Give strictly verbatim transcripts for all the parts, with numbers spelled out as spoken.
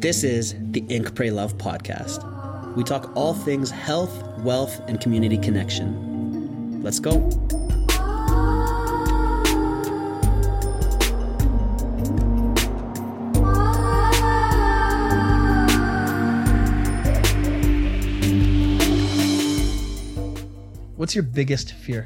This is the Ink Pray Love podcast. We talk all things health, wealth, and community connection. Let's go. What's your biggest fear?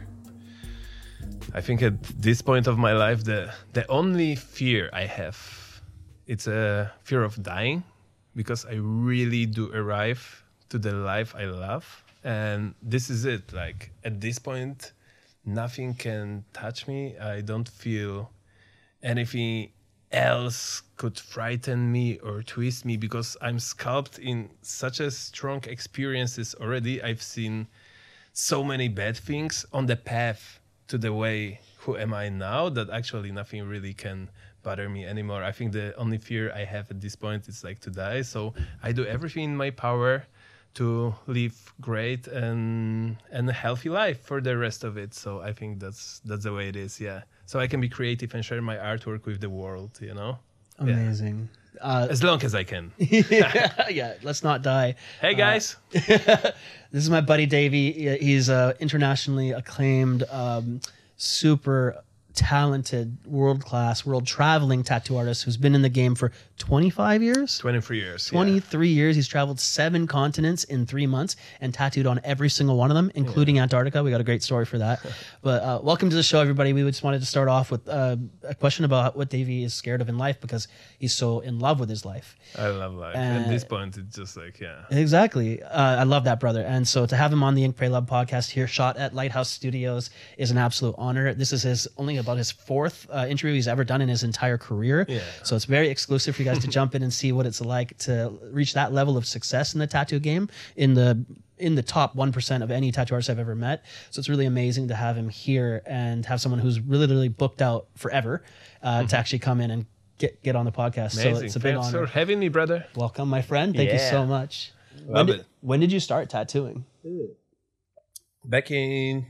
I think at this point of my life, the the only fear I have, it's a fear of dying, because I really do arrive to the life I love. And this is it. Like at this point, nothing can touch me. I don't feel anything else could frighten me or twist me, because I'm sculpted in such a strong experiences already. I've seen so many bad things on the path to the way who am I now, that actually nothing really can bother me anymore. I think the only fear I have at this point is like to die. So I do everything in my power to live great and and a healthy life for the rest of it. So I think that's that's the way it is. Yeah. So I can be creative and share my artwork with the world, you know? Amazing. Yeah. Uh, as long as I can. yeah, let's not die. Hey guys. Uh, this is my buddy Davey. He's uh, internationally acclaimed, um, super talented, world-class, world-traveling tattoo artist who's been in the game for twenty-five years? twenty-three years. twenty-three yeah. years. He's traveled seven continents in three months and tattooed on every single one of them, including yeah. Antarctica. We got a great story for that. But uh, welcome to the show, everybody. We just wanted to start off with uh, a question about what Davey is scared of in life, because he's so in love with his life. I love life. Uh, At this point, it's just like, yeah. Exactly. Uh, I love that, brother. And so to have him on the Ink Pray Love podcast here, shot at Lighthouse Studios, is an absolute honor. This is his only about his fourth uh, interview he's ever done in his entire career. Yeah. So it's very exclusive for you guys to jump in and see what it's like to reach that level of success in the tattoo game, in the in the top one percent of any tattoo artist I've ever met. So it's really amazing to have him here and have someone who's really, really booked out forever uh, mm-hmm. to actually come in and get, get on the podcast. Amazing. So it's a big Thanks honor. for having me, brother. Welcome, my friend. Thank yeah. you so much. Love when did, it. When did you start tattooing? Back in...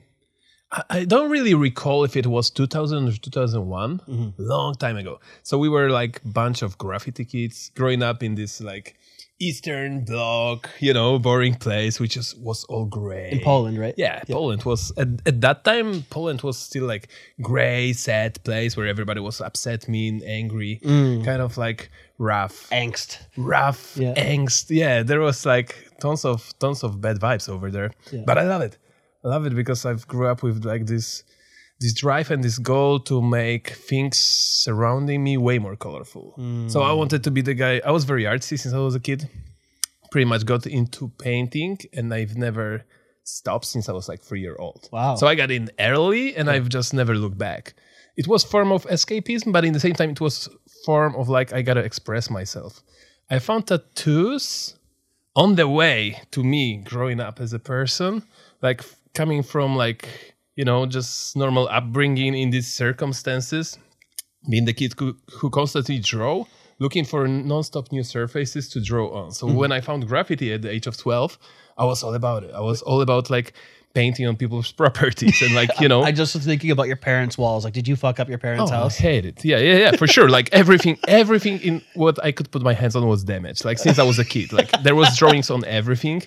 I don't really recall if it was two thousand or two thousand one, mm-hmm. long time ago. So we were like a bunch of graffiti kids growing up in this like Eastern Bloc, you know, boring place, which is, was all gray. In Poland, right? Yeah, yep. Poland was, at, at that time, Poland was still like gray, sad place where everybody was upset, mean, angry, mm. kind of like rough. Angst. Rough, yeah. angst. Yeah, there was like tons of tons of bad vibes over there. Yeah. But I love it. I love it because I've grew up with like this this drive and this goal to make things surrounding me way more colorful. Mm. So I wanted to be the guy. I was very artsy since I was a kid. Pretty much got into painting, and I've never stopped since I was like three years old. Wow. So I got in early, and I've just never looked back. It was form of escapism, but in the same time, it was form of like, I got to express myself. I found tattoos on the way to me growing up as a person, like coming from like, you know, just normal upbringing in these circumstances, being the kid who, who constantly draw, looking for non-stop new surfaces to draw on. So mm-hmm. when I found graffiti at the age of twelve, I was all about it. I was all about like painting on people's properties and like, you know. I just was thinking about your parents' walls. Like, did you fuck up your parents' oh, house? I hate it. Yeah, yeah, yeah, for sure. Like everything, everything in what I could put my hands on was damaged. Like since I was a kid, like there was drawings on everything.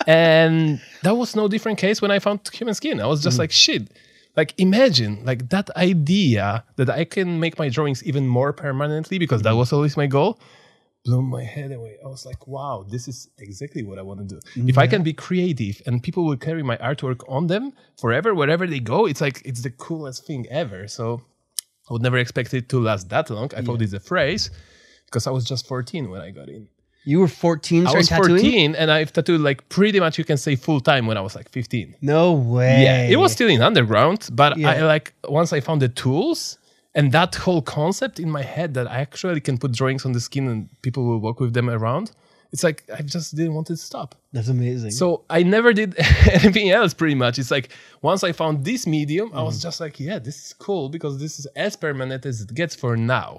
And that was no different case when I found human skin. I was just mm. like, shit. Like imagine like that idea that I can make my drawings even more permanently, because that was always my goal, blew my head away. I was like, wow, this is exactly what I want to do. Mm-hmm. If I can be creative and people will carry my artwork on them forever, wherever they go, it's like, it's the coolest thing ever. So I would never expect it to last that long. I yeah. thought it's a phrase because I was just fourteen when I got in. You were fourteen I was tattooing? fourteen, and I've tattooed like pretty much, you can say, full time when I was like fifteen. No way. Yeah, it was still in underground, but Yeah. I like once I found the tools and that whole concept in my head that I actually can put drawings on the skin and people will walk with them around. It's like I just didn't want it to stop. That's amazing. So I never did anything else pretty much. It's like once I found this medium, mm. I was just like, yeah, this is cool because this is as permanent as it gets for now.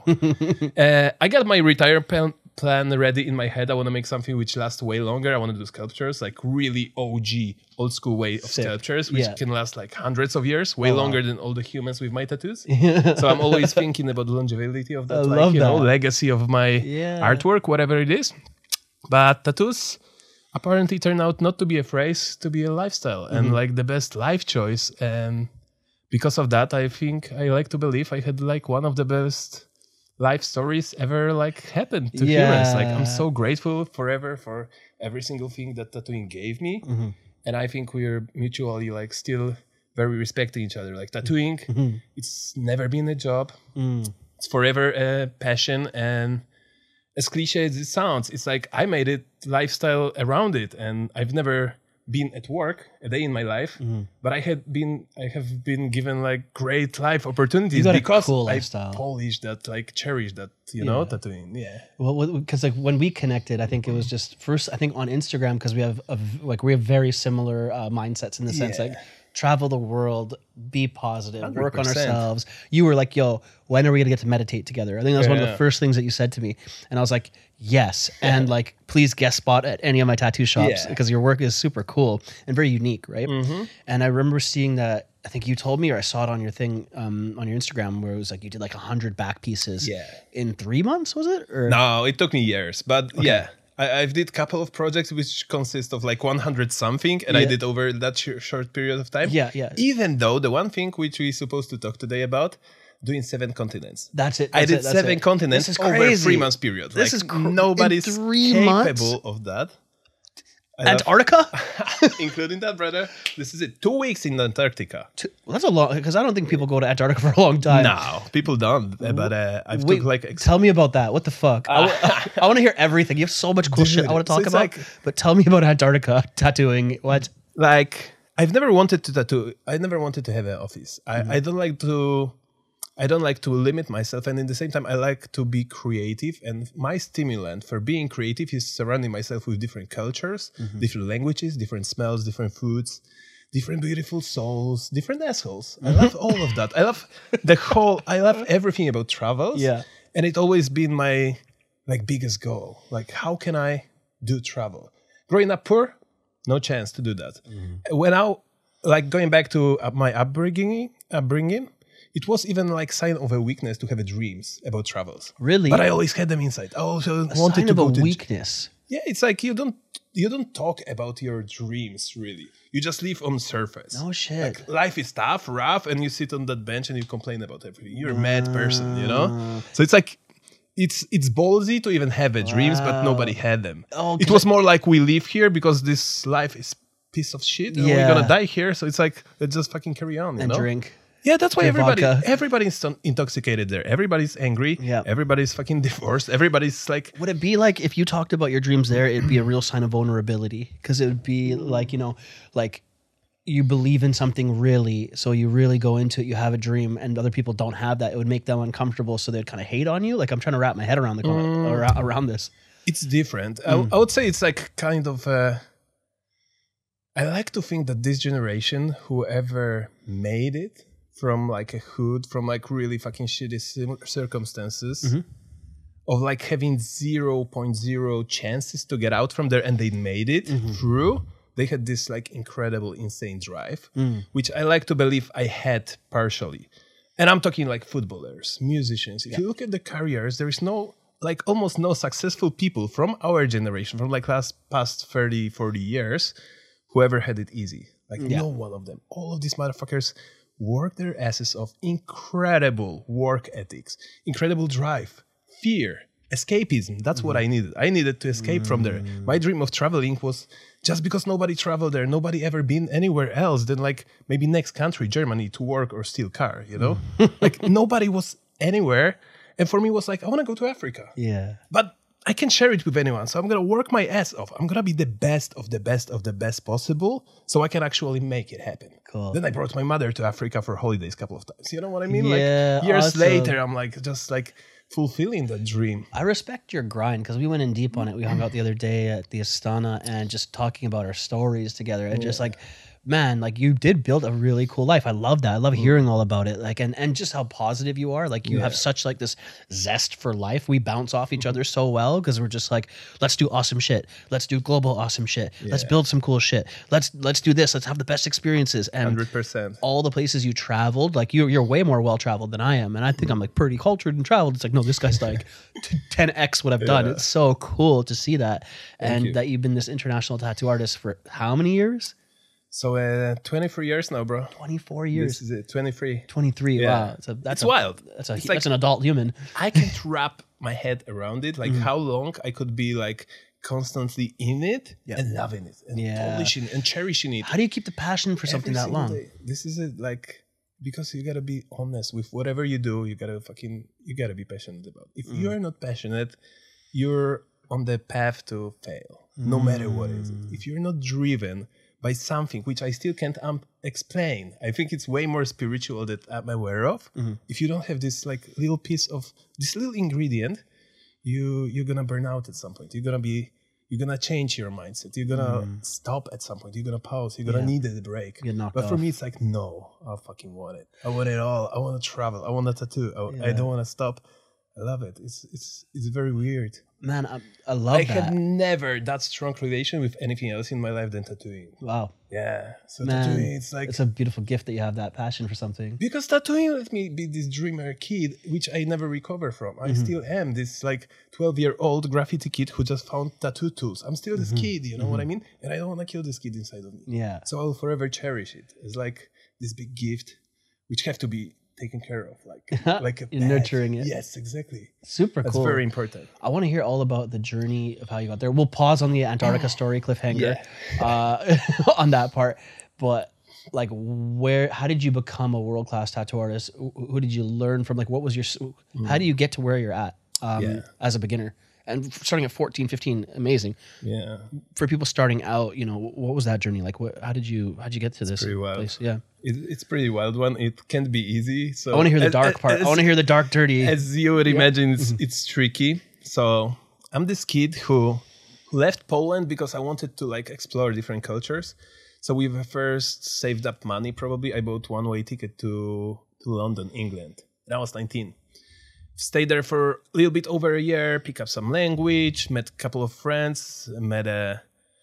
uh, I got my retirement plan ready in my head. I want to make something which lasts way longer. I want to do sculptures, like really O G, old school way of Sick. sculptures, which Yeah. can last like hundreds of years, way Oh, wow. longer than all the humans with my tattoos. So I'm always thinking about the longevity of that, I like, love you know, that. legacy of my Yeah. artwork, whatever it is. But tattoos apparently turn out not to be a phrase, to be a lifestyle and like the best life choice. And because of that, I think I like to believe I had like one of the best life stories ever like happened to Yeah. humans. Like I'm so grateful forever for every single thing that tattooing gave me. Mm-hmm. And I think we're mutually like still very respecting each other. Like tattooing, Mm-hmm. it's never been a job. Mm. It's forever a passion. And as cliche as it sounds, it's like I made it lifestyle around it. And I've never been at work a day in my life, Mm-hmm. but I had been, I have been given like great life opportunities You got a because cool I lifestyle. polish that, like cherish that, you know, Yeah. tattooing. Yeah. Well, because like when we connected, I think it was just first. I think on Instagram because we have a, like we have very similar uh, mindsets in the sense Yeah. like travel the world, be positive, work on one hundred percent. ourselves. You were like, "Yo, when are we gonna get to meditate together?" I think that was one of the Yeah. first things that you said to me, and I was like, "Yes," and like, please guest spot at any of my tattoo shops Yeah. because your work is super cool and very unique, right? Mm-hmm. And I remember seeing that. I think you told me, or I saw it on your thing, um, on your Instagram, where it was like you did like a hundred back pieces, Yeah. in three months, was it? Or No, it took me years, but yeah. I, I've did a couple of projects which consist of like one hundred something, and I Yeah. did over that sh- short period of time. Yeah, yeah. Even though the one thing which we're supposed to talk today about, doing seven continents. That's it. I that's did it, that's seven it. continents This is over a crazy. three months period. This like is cr- nobody's in three capable months? of that. I love- Antarctica? including that, brother. This is it. Two weeks in Antarctica. Two- well, that's a long because I don't think people go to Antarctica for a long time. No, people don't. But uh, I've Wait, took like ex- tell me about that. What the fuck? I, want to hear everything. You have so much cool shit Dude, I want to so talk it's about. like- but tell me about Antarctica tattooing. What? like I've never wanted to tattoo. I never wanted to have an office. I, Mm-hmm. I don't like to. I don't like to limit myself, and in the same time, I like to be creative. And my stimulant for being creative is surrounding myself with different cultures, Mm-hmm. different languages, different smells, different foods, different beautiful souls, different assholes. I love all of that. I love the whole. I love everything about travels. Yeah. and it's always been my like biggest goal. Like, how can I do travel? Growing up poor, no chance to do that. Mm-hmm. When I like going back to uh, my upbringing, upbringing, it was even like sign of a weakness to have a dreams about travels. Really? But I always had them inside. I also A wanted sign to of go a to. weakness. Yeah, it's like you don't you don't talk about your dreams really. You just live on surface. No shit. Like, life is tough, rough, and you sit on that bench and you complain about everything. You're a mad person, you know. So it's like. It's it's ballsy to even have a dreams, but nobody had them. Oh, it was more like we live here because this life is piece of shit and Yeah. we're gonna die here. So it's like let's just fucking carry on, you and know? drink. Yeah, that's why Drink everybody vodka. everybody's in- intoxicated there. Everybody's angry. Yeah. Everybody's fucking divorced. Everybody's like Would it be like if you talked about your dreams there, it'd be a real sign of vulnerability? Because it would be like, you know, like you believe in something really, so you really go into it, you have a dream, and other people don't have that. It would make them uncomfortable, so they'd kind of hate on you. Like, I'm trying to wrap my head around the Mm. around, around this. it's different. I, I would say it's like kind of. Uh, I like to think that this generation, whoever made it from like a hood, from like really fucking shitty sim- circumstances, of like having zero point zero chances to get out from there, and they made it through. They had this like incredible, insane drive, which I like to believe I had partially. And I'm talking like footballers, musicians. If you look at the careers, there is no, like almost no successful people from our generation, from like last past thirty, forty years, whoever had it easy. Like no one of them. All of these motherfuckers work their asses off. Incredible work ethics, incredible drive, fear, escapism. That's what I needed. I needed to escape from there. My dream of traveling was just because nobody traveled there, nobody ever been anywhere else than like maybe next country, Germany, to work or steal car, you know? Like nobody was anywhere. And for me, it was like, I want to go to Africa. Yeah. But I can share it with anyone. So I'm going to work my ass off. I'm going to be the best of the best of the best possible so I can actually make it happen. Cool. Then I brought my mother to Africa for holidays a couple of times. You know what I mean? Yeah, like years awesome. later, I'm like just like fulfilling that dream. I respect your grind because we went in deep on it. We hung out the other day at the Astana and just talking about our stories together and just like man, like you did build a really cool life. I love that. I love hearing all about it. Like, and and just how positive you are. Like you have Yeah. such like this zest for life. We bounce off each other so well because we're just like, let's do awesome shit. Let's do global awesome shit. Let's Yeah. build some cool shit. Let's let's do this. Let's have the best experiences. And Hundred percent. all the places you traveled, like you're you're way more well traveled than I am, and I think I'm like pretty cultured and traveled. It's like, no, this guy's like ten x what I've done. Yeah. It's so cool to see that, and you. that you've been this international tattoo artist for how many years? So uh, twenty-three years now, bro. twenty-four years. This is it. twenty-three. twenty-three. Yeah. Wow, that's a, that's It's a, wild. That's a It's that's like- an adult human. I can't wrap my head around it. Like how long I could be like constantly in it Yeah. and loving it and Yeah. polishing and cherishing it. How do you keep the passion for something every that single long? day. This is it. Like because you gotta be honest with whatever you do. You gotta fucking you gotta be passionate about. If Mm. you are not passionate, you're on the path to fail, no matter what it is. Mm. If you're not driven by something which I still can't um, explain, I think it's way more spiritual that I'm aware of. Mm-hmm. If you don't have this like little piece of this little ingredient, you you're gonna burn out at some point. You're gonna be you're gonna change your mindset. You're gonna stop at some point. You're gonna pause. You're gonna Mm. Yeah. need a break. Get knocked But for off. me, it's like no, I fucking want it. I want it all. I want to travel. I want a tattoo. I, I Yeah. don't want to stop. I love it. It's it's it's very weird. Man, I, I love I that. had never that strong relation with anything else in my life than tattooing. Wow, Yeah. So man, tattooing, it's like it's a beautiful gift that you have that passion for something. because tattooing let me be this dreamer kid, which I never recover from. I Mm-hmm. still am this like twelve year old graffiti kid who just found tattoo tools. I'm still this kid, you know what I mean? And I don't want to kill this kid inside of me. Mm-hmm. Yeah. So I'll forever cherish it. It's like this big gift, which have to be taken care of, like like a You're pet. nurturing it. Yes, exactly. Super That's cool. very important. I want to hear all about the journey of how you got there. We'll pause on the Antarctica story cliffhanger uh, on that part, but like, where? How did you become a world class tattoo artist? Who who did you learn from? Like, what was your? s- How do you get to where you're at um, Yeah. as a beginner? And starting at fourteen, fifteen, amazing. Yeah. For people starting out, you know, what was that journey like? What? How did you? How did you get to this pretty wild. place? Yeah, It, it's pretty wild one. It can't be easy. So I want to hear the as- dark part. I as- want to hear the dark, dirty. As you would imagine, it's, it's tricky. So I'm this kid who who left Poland because I wanted to like explore different cultures. So we first saved up money. Probably I bought one way ticket to to London, England. And I was nineteen. Stayed there for a little bit over a year. Pick up some language. Met a couple of friends. Met a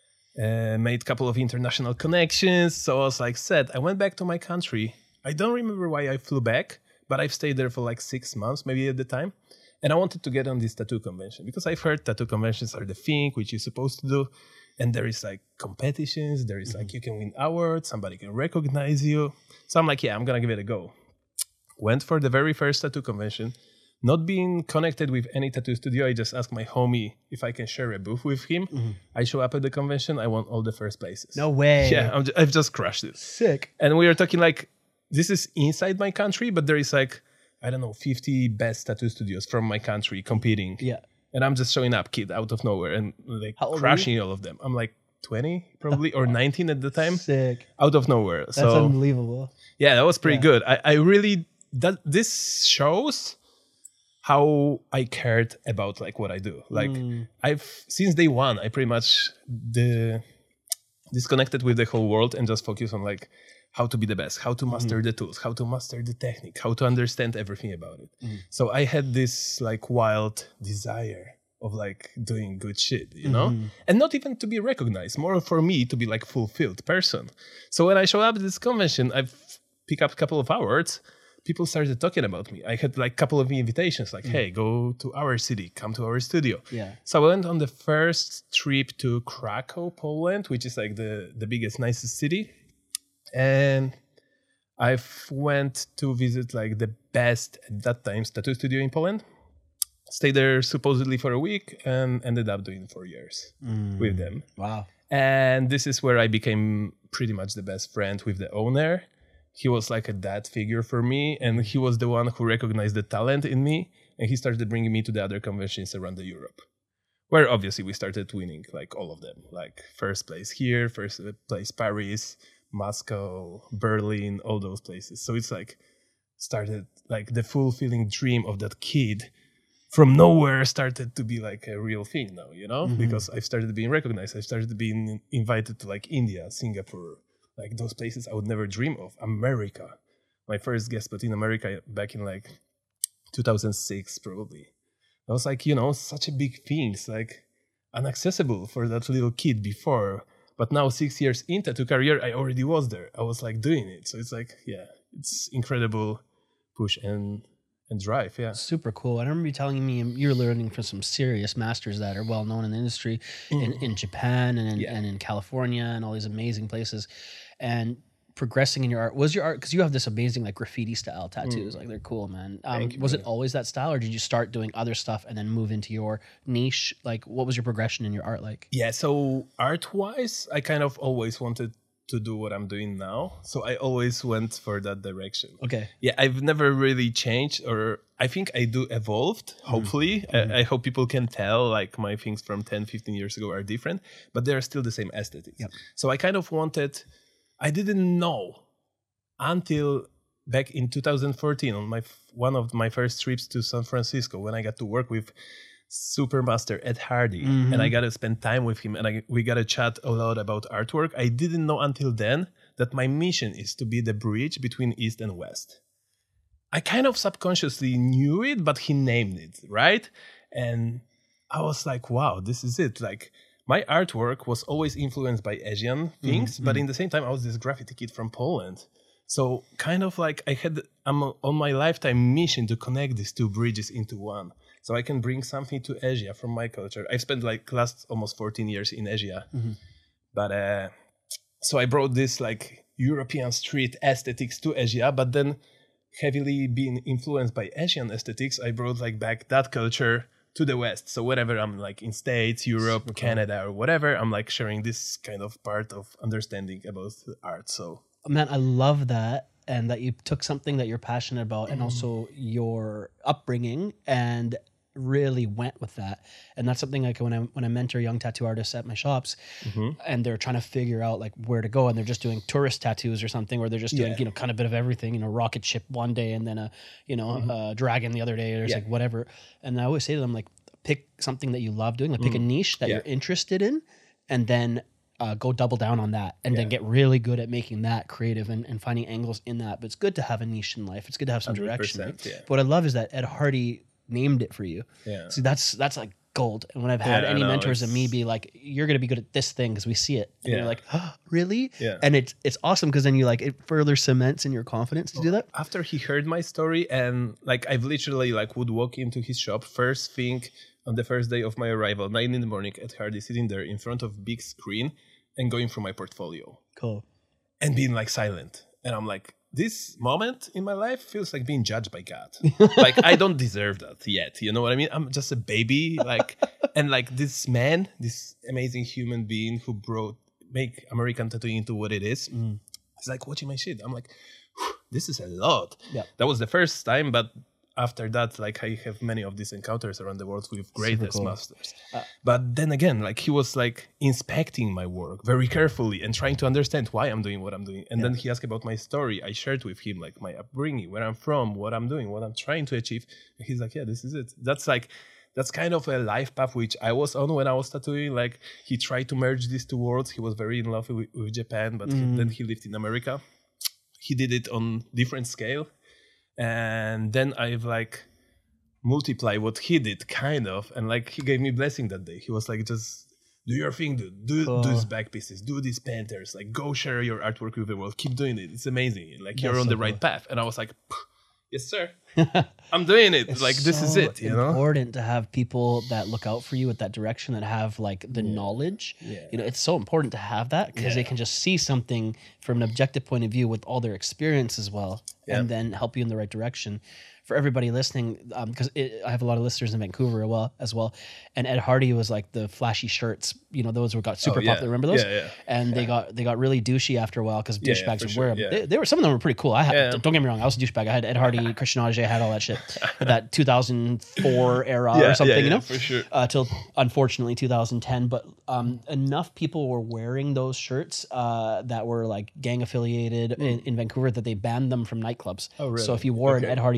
uh, made a couple of international connections. So I was like set. I went back to my country. I don't remember why I flew back, but I've stayed there for like six months, maybe at the time. And I wanted to get on this tattoo convention because I've heard tattoo conventions are the thing which you're supposed to do. And there is like competitions. There is like you can win awards. Somebody can recognize you. So I'm like, yeah, I'm going to give it a go. Went for the very first tattoo convention. Not being connected with any tattoo studio, I just asked my homie if I can share a booth with him. I show up at the convention. I won all the first places. No way. Yeah, I'm ju- I've just crushed it. Sick. And we are talking like, this is inside my country, but there is like, I don't know, fifty best tattoo studios from my country competing. Yeah. And I'm just showing up, kid, out of nowhere and like How old were crushing all of them. I'm like twenty probably or nineteen at the time, Sick. out of nowhere. That's so unbelievable. yeah, that was pretty Yeah. good. I, I really, that this shows how I cared about like what I do. Like Mm. I've, since day one, I pretty much the disconnected with the whole world and just focus on like how to be the best, how to master Mm-hmm. the tools, how to master the technique, how to understand everything about it. Mm. So I had this like wild desire of like doing good shit, you know? Mm-hmm. And not even to be recognized, more for me to be like fulfilled person. So when I show up at this convention, I've picked up a couple of awards. People started talking about me. I had like a couple of invitations like, hey, go to our city, come to our studio. Yeah. So I went on the first trip to Krakow, Poland, which is like the, the biggest, nicest city. And I went to visit like the best at that time tattoo studio in Poland. Stayed there supposedly for a week and ended up doing four years with them. Wow. And this is where I became pretty much the best friend with the owner. He was like a dad figure for me, and he was the one who recognized the talent in me, and he started bringing me to the other conventions around the Europe, where obviously we started winning like all of them, like first place here, first place Paris, Moscow, Berlin, all those places. So it's like started like the fulfilling dream of that kid from nowhere started to be like a real thing now, you know, Mhm. because I've started being recognized. I've started being invited to like India, Singapore, like those places I would never dream of. America, my first guest spot in America back in like two thousand six, probably. I was like, you know, such a big thing. It's like inaccessible for that little kid before. But now six years into the career, I already was there. I was like doing it. So it's like, yeah, it's incredible push and and drive. Yeah. Super cool. I remember you telling me you're learning from some serious masters that are well known in the industry mm. in, in Japan and in, yeah. and in California and all these amazing places. And progressing in your art, was your art, because you have this amazing like graffiti style tattoos, mm. like they're cool, man. Um, you, was man. it always that style, or did you start doing other stuff and then move into your niche? Like, what was your progression in your art like? Yeah, so art wise, I kind of always wanted to do what I'm doing now, so I always went for that direction. Okay. Yeah, I've never really changed, or I think I do evolved, hopefully. Mm. I, I hope people can tell like my things from ten, fifteen years ago are different, but they're still the same aesthetics. Yep. So I kind of wanted, I didn't know until back in two thousand fourteen on my one of my first trips to San Francisco, when I got to work with Supermaster Ed Hardy, mm-hmm. and I got to spend time with him, and I, we got to chat a lot about artwork. I didn't know until then that my mission is to be the bridge between East and West. I kind of subconsciously knew it, but he named it, right? And I was like, wow, this is it. Like, my artwork was always influenced by Asian things, mm-hmm. but in the same time, I was this graffiti kid from Poland. So kind of like I had, I'm on my lifetime mission to connect these two bridges into one. So I can bring something to Asia from my culture. I've spent like last almost fourteen years in Asia. Mm-hmm. But uh, so I brought this like European street aesthetics to Asia, but then heavily being influenced by Asian aesthetics, I brought like back that culture to the West. So whenever I'm like in States, Europe, Super Canada, cool. or whatever, I'm like sharing this kind of part of understanding about art. So man, I love that. And that you took something that you're passionate about and also your upbringing and really went with that. And that's something like when I when I mentor young tattoo artists at my shops, mm-hmm. and they're trying to figure out like where to go, and they're just doing tourist tattoos or something, where they're just doing, yeah. you know, kind of bit of everything, you know, rocket ship one day and then a, you know, mm-hmm. a dragon the other day, or yeah. like whatever. And I always say to them, like, pick something that you love doing, like mm. pick a niche that yeah. you're interested in, and then Uh, go double down on that, and yeah. then get really good at making that creative and, and finding angles in that. But it's good to have a niche in life. It's good to have some direction. Right? Yeah. But what I love is that Ed Hardy named it for you. Yeah. See, that's that's like gold. And when I've had yeah, any know, mentors of me be like, "You're going to be good at this thing because we see it," and yeah. you're like, oh, "Really?" Yeah. And it's it's awesome because then you like it further cements in your confidence to well, do that. After he heard my story, and like I've literally like would walk into his shop first thing on the first day of my arrival, nine in the morning, Ed Hardy sitting there in front of big screen and going through my portfolio. Cool. And being like silent. And I'm like, this moment in my life feels like being judged by God. Like, I don't deserve that yet. You know what I mean? I'm just a baby. Like, and like this man, this amazing human being who brought, make American tattooing into what it is. Mm. He's like watching my shit. I'm like, this is a lot. Yeah. That was the first time, but after that, like I have many of these encounters around the world with greatest cool. masters. Uh, but then again, like he was like inspecting my work very carefully and trying to understand why I'm doing what I'm doing. And yeah. then he asked about my story. I shared with him like my upbringing, where I'm from, what I'm doing, what I'm trying to achieve. And he's like, yeah, this is it. That's like, that's kind of a life path which I was on when I was tattooing. Like he tried to merge these two worlds. He was very in love with, with Japan, but mm. he, then he lived in America. He did it on different scale. And then I've like multiplied what he did, kind of, and like he gave me blessing that day. He was like, just do your thing, dude. Do, cool. do these back pieces, do these painters, like go share your artwork with the world. Keep doing it. It's amazing. Like That's you're on so the right cool. path. And I was like, yes, sir. I'm doing it. It's like this so is it. You important know, important to have people that look out for you with that direction, that have like the yeah. knowledge. Yeah. You know, it's so important to have that because yeah. they can just see something from an objective point of view with all their experience as well, yeah. and then help you in the right direction. For everybody listening, because um, I have a lot of listeners in Vancouver as well, as well, and Ed Hardy was like the flashy shirts, you know, those were got super oh, yeah. popular. Remember those? Yeah, yeah. And yeah. they got they got really douchey after a while because yeah, douchebags yeah, would sure. wear them. Yeah. They, they were some of them were pretty cool. I had, yeah. don't get me wrong, I was a douchebag. I had Ed Hardy, Christian Auger, I had all that shit, that two thousand four era yeah, or something, yeah, yeah, you know, for sure. Uh, till unfortunately two thousand ten. But um, enough people were wearing those shirts uh, that were like gang affiliated mm. in, in Vancouver that they banned them from nightclubs. Oh, really? So if you wore okay. an Ed Hardy shirt out,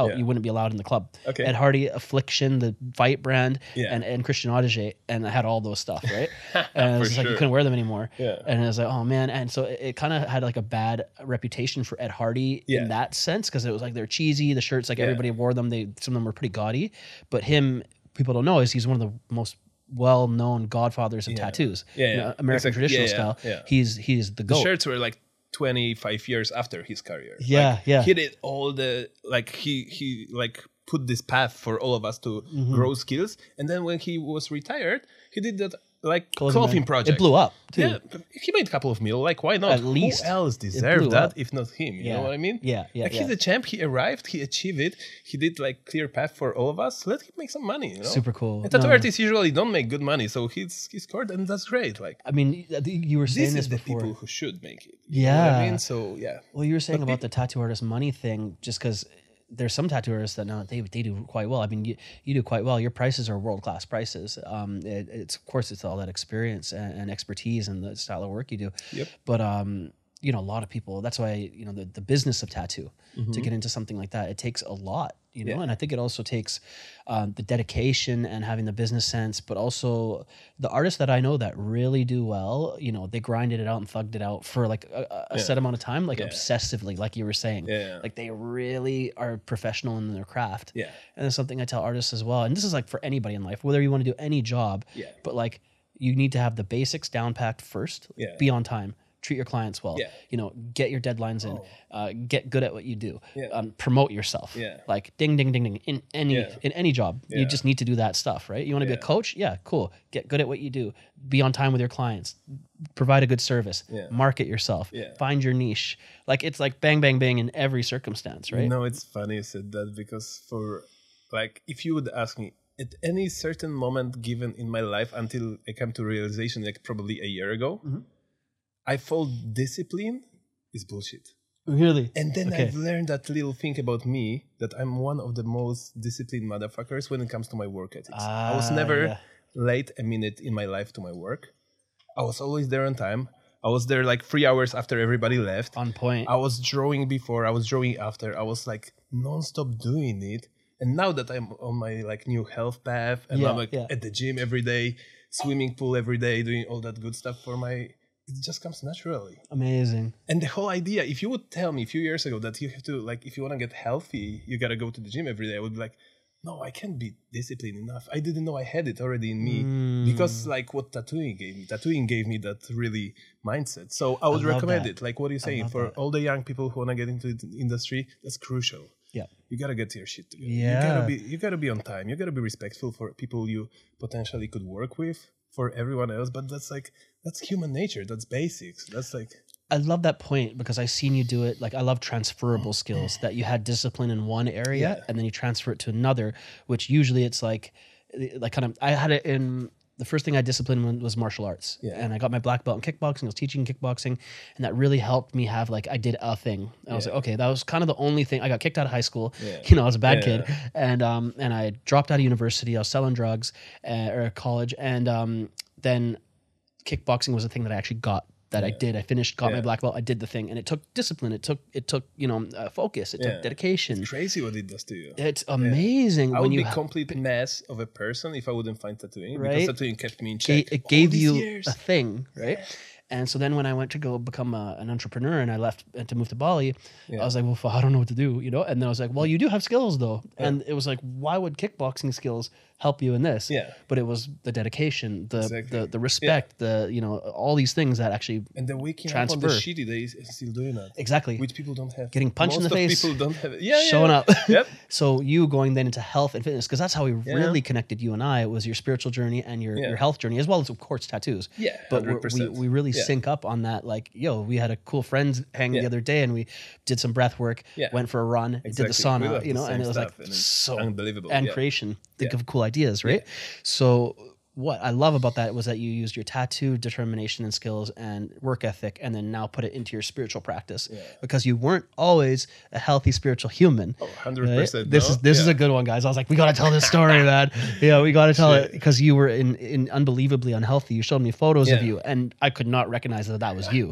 well, Yeah. you wouldn't be allowed in the club. Okay. Ed Hardy, Affliction, the Fight brand, Yeah. and, and Christian Audigier, and I had all those stuff, right? And it was For just like you sure. couldn't wear them anymore. Yeah. And I was like, oh man. And so it, it kind of had like a bad reputation for Ed Hardy Yeah. in that sense, because it was like they're cheesy. The shirts, like Yeah. everybody wore them. They some of them were pretty gaudy, but him, people don't know, is he's one of the most well-known godfathers of Yeah. tattoos. Yeah, You know, yeah. American Exactly. traditional Yeah, yeah, style. yeah. He's he's the The goat. shirts were like twenty-five years after his career. Yeah, Like, yeah. He did all the like he he like put this path for all of us to Mm-hmm. grow skills, and then when he was retired, he did that like Clothing clothing, brand. project. It blew up too. Yeah, he made a couple of mil. Like, why not? At least. Who else blew deserved up. that if not him? You Yeah. know what I mean? Yeah, yeah, Like yeah. he's the champ. He arrived. He achieved it. He did like clear path for all of us. Let him make some money. You know? Super cool. And tattoo No. artists usually don't make good money, so he's he scored, and that's great. Like I mean, I think you were saying this this, is the before. people who should make it. You know what Yeah. I mean? So yeah. Well, you were saying But about the tattoo artist money thing, just because there's some tattoo artists that no, they they do quite well. I mean, you, you do quite well. Your prices are world class prices. Um, it, it's of course it's all that experience and, and expertise and the style of work you do. Yep. But um, you know, a lot of people. That's why you know the, the business of tattoo to get into something like that, it takes a lot. You know, Mm-hmm. Yeah. and I think it also takes um, the dedication and having the business sense, but also the artists that I know that really do well. You know, they grinded it out and thugged it out for like a, a Yeah. set amount of time, like Yeah. obsessively, like you were saying. Yeah. Like they really are professional in their craft. Yeah. And it's something I tell artists as well. And this is like for anybody in life, whether you want to do any job, Yeah. but like you need to have the basics down packed first, Yeah. be on time, treat your clients well, Yeah. you know, get your deadlines in, Oh. uh, get good at what you do, Yeah. um, promote yourself. Yeah. Like ding, ding, ding, ding in any, Yeah. in any job, you Yeah. just need to do that stuff, right? You want to be a Yeah. coach? Yeah, cool. Get good at what you do, be on time with your clients, provide a good service, Yeah. market yourself, Yeah. find your niche. Like it's like bang, bang, bang in every circumstance, right? You know, it's funny you said that because for like, if you would ask me at any certain moment given in my life until I came to realization, like probably a year ago, Mm-hmm. I thought discipline is bullshit. Really? And then Okay. I've learned that little thing about me that I'm one of the most disciplined motherfuckers when it comes to my work ethics. I was Ah, never yeah. late a minute in my life to my work. I was always there on time. I was there like three hours after everybody left. On point. I was drawing before, I was drawing after. I was like non-stop doing it. And now that I'm on my like new health path and Yeah, I'm like yeah. at the gym every day, swimming pool every day, doing all that good stuff for my, it just comes naturally. Amazing. And the whole idea, if you would tell me a few years ago that you have to like, if you want to get healthy, you got to go to the gym every day, I would be like, no, I can't be disciplined enough. I didn't know I had it already in me Mm. because like what tattooing gave me, tattooing gave me that really mindset. So I would love recommend that. it. Like what are you saying? love For that. all the young people who want to get into the industry, that's crucial. Yeah. You gotta get your shit together. Yeah. You gotta be you gotta be on time. You gotta be respectful for people you potentially could work with, for everyone else. But that's like that's human nature. That's basics. That's like I love that point because I've seen you do it. Like I love transferable skills that you had discipline in one area Yeah. and then you transfer it to another, which usually it's like, like kind of, I had it in the first thing I disciplined in was martial arts. Yeah. And I got my black belt in kickboxing. I was teaching kickboxing and that really helped me have like, I did a thing. And I was Yeah. like, okay, that was kind of the only thing. I got kicked out of high school. Yeah. You know, I was a bad Yeah. kid. And, um, and I dropped out of university. I was selling drugs uh, or college. And, um, then kickboxing was a thing that I actually got that I Yeah. did. I finished, got my Yeah. black belt. I did the thing, and it took discipline. It took it took you know uh, focus. It Yeah. took dedication. crazy what it does to you. It's amazing I when would you be ha- complete mess of a person if I wouldn't find tattooing Right? because tattooing kept me in ga- check. it all gave these you years. a thing, right? And so then when I went to go become a, an entrepreneur and I left uh, to move to Bali, Yeah. I was like, well, fuck, I don't know what to do, you know? And then I was like, well, you do have skills though. And it was like, why would kickboxing skills help you in this? Yeah. But it was the dedication, the Exactly. the, the respect, the, you know, all these things that actually, And then waking up on transfer. the shitty days and still doing that. exactly. Which people don't have. Getting punched in Most the of face, People don't have it. Yeah, yeah, showing yeah. up. Yep. So you going then into health and fitness, because that's how we Yeah. really connected, you and I, was your spiritual journey and your, Yeah. your health journey, as well as, of course, tattoos. Yeah, But one we're, hundred we percent. we really Yeah. sync up on that. Like, yo, we had a cool friends hang Yeah. the other day and we did some breath work, Yeah. went for a run, did the Exactly. We sauna, love you the know, and same it was like stuff, and it's so unbelievable, And yeah. creation. Think Yeah. of cool ideas, right? So what I love about that was that you used your tattoo determination and skills and work ethic and then now put it into your spiritual practice Yeah. because you weren't always a healthy spiritual human. Oh, one hundred percent. Right? This no? is this is Yeah. a good one, guys. I was like, we got to tell this story, man. Yeah, we got to tell it Shit. because you were in, in unbelievably unhealthy. You showed me photos of Yeah. you, and I could not recognize that that was you.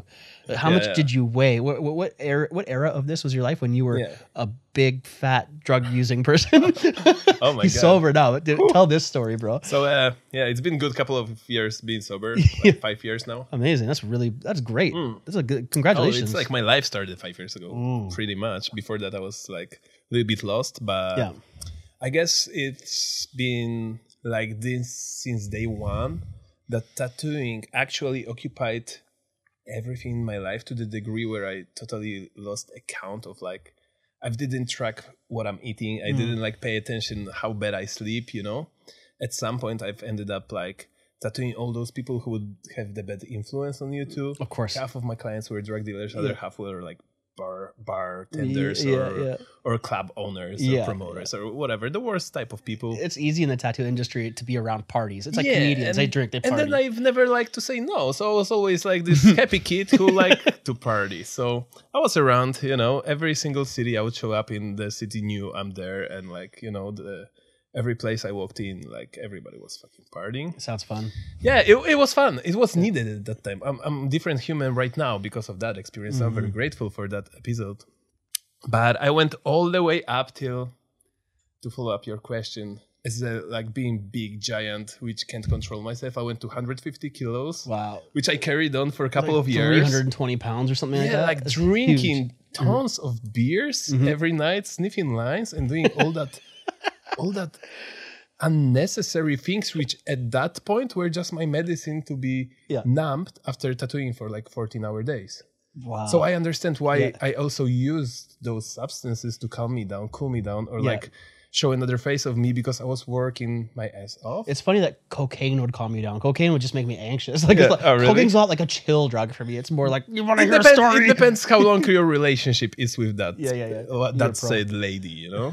How Yeah, much yeah. did you weigh? What what what era, what era of this was your life when you were Yeah. a big fat drug using person? Oh my He's God. sober now. Dude, tell this story, bro. So uh, yeah, it's been a good couple of years being sober, like five years now. Amazing. That's really that's great. That's a good Oh, congratulations. it's like my life started five years ago, pretty much. Before that, I was like a little bit lost, but Yeah. I guess it's been like this since day one. That tattooing actually occupied everything in my life to the degree where I totally lost account of like I didn't track what I'm eating. I didn't like pay attention how bad I sleep. You know, at some point I've ended up like tattooing all those people who would have the bad influence on you too. Of course. Half of my clients were drug dealers, other Yeah. half were like bar bartenders Yeah, or yeah. or club owners Yeah, or promoters or whatever, the worst type of people. It's easy in the tattoo industry to be around parties. It's like Yeah, comedians. and- They drink, they party. And then I've never liked to say no. So I was always like this happy kid who liked to party. So I was around, you know, every single city I would show up in, the city knew I'm there. And like, you know, the every place I walked in, like everybody was fucking partying. Sounds fun. Yeah, it, it was fun. It was needed at that time. I'm, I'm a different human right now because of that experience. I'm very grateful for that episode. But I went all the way up till, to follow up your question, as a, like being big giant, which can't control myself. I went to one hundred fifty kilos, Wow. which I carried on for a couple Like of years. three hundred twenty pounds or something like Yeah, that. like That's drinking huge. tons of beers every night, sniffing lines, and doing all that, all that unnecessary things, which at that point were just my medicine to be Yeah. numbed after tattooing for like fourteen-hour days. Wow. So I understand why Yeah. I also used those substances to calm me down, cool me down, or Yeah. like show another face of me because I was working my ass off. It's funny that cocaine would calm you down. Cocaine would just make me anxious. Like, Yeah. it's like Oh, really? cocaine's not like a chill drug for me. It's more like you want to It hear a depends, story. it depends how long your relationship is with that. Yeah, yeah, yeah. uh, You're That pro. said lady, you know.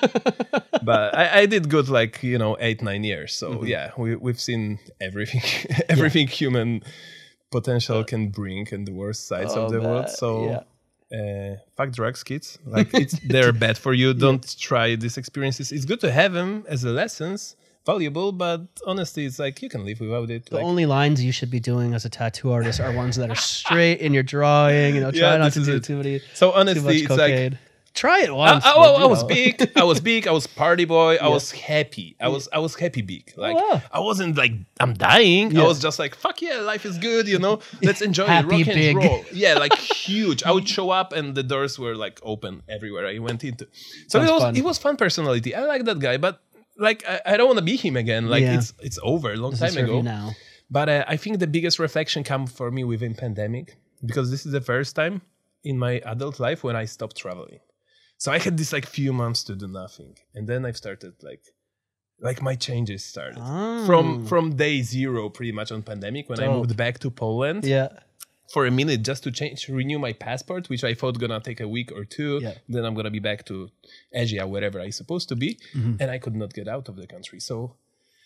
But I, I did good, like you know, eight nine years. So Mm-hmm. yeah, we we've seen everything, everything human potential can bring, and the worst sides Oh, of the world. man. So. Yeah. Uh, fuck drugs, kids. Like it's they're bad for you. Don't try these experiences. It's good to have them as a lessons, valuable. But honestly, it's like you can live without it. The Like, only lines you should be doing as a tattoo artist are ones that are straight in your drawing. You know, try Yeah, not this to is do it. too many. so Too much honestly, it's like cocaine. Try it I, once. I- but, I you was know. big. I was big. I was party boy. I was happy. I was I was happy big. Like wow. I wasn't like I'm dying. Yeah. I was just like fuck yeah, life is good. You know, let's enjoy Happy rock and big. roll. Yeah, like huge. I would show up and the doors were like open everywhere I went into. So Sounds it was fun. it was fun personality. I like that guy, but like I, I don't want to be him again. Like Yeah. it's it's over a long Doesn't time serve ago. you now. But uh, I think the biggest reflection came for me within pandemic because this is the first time in my adult life when I stopped traveling. So I had this like few months to do nothing, and then I've started like, like my changes started Ah. from from day zero, pretty much on pandemic when I Dope. moved back to Poland Yeah. for a minute just to change, renew my passport, which I thought gonna take a week or two. Yeah. Then I'm gonna be back to Asia, wherever I supposed to be, Mhm. and I could not get out of the country. So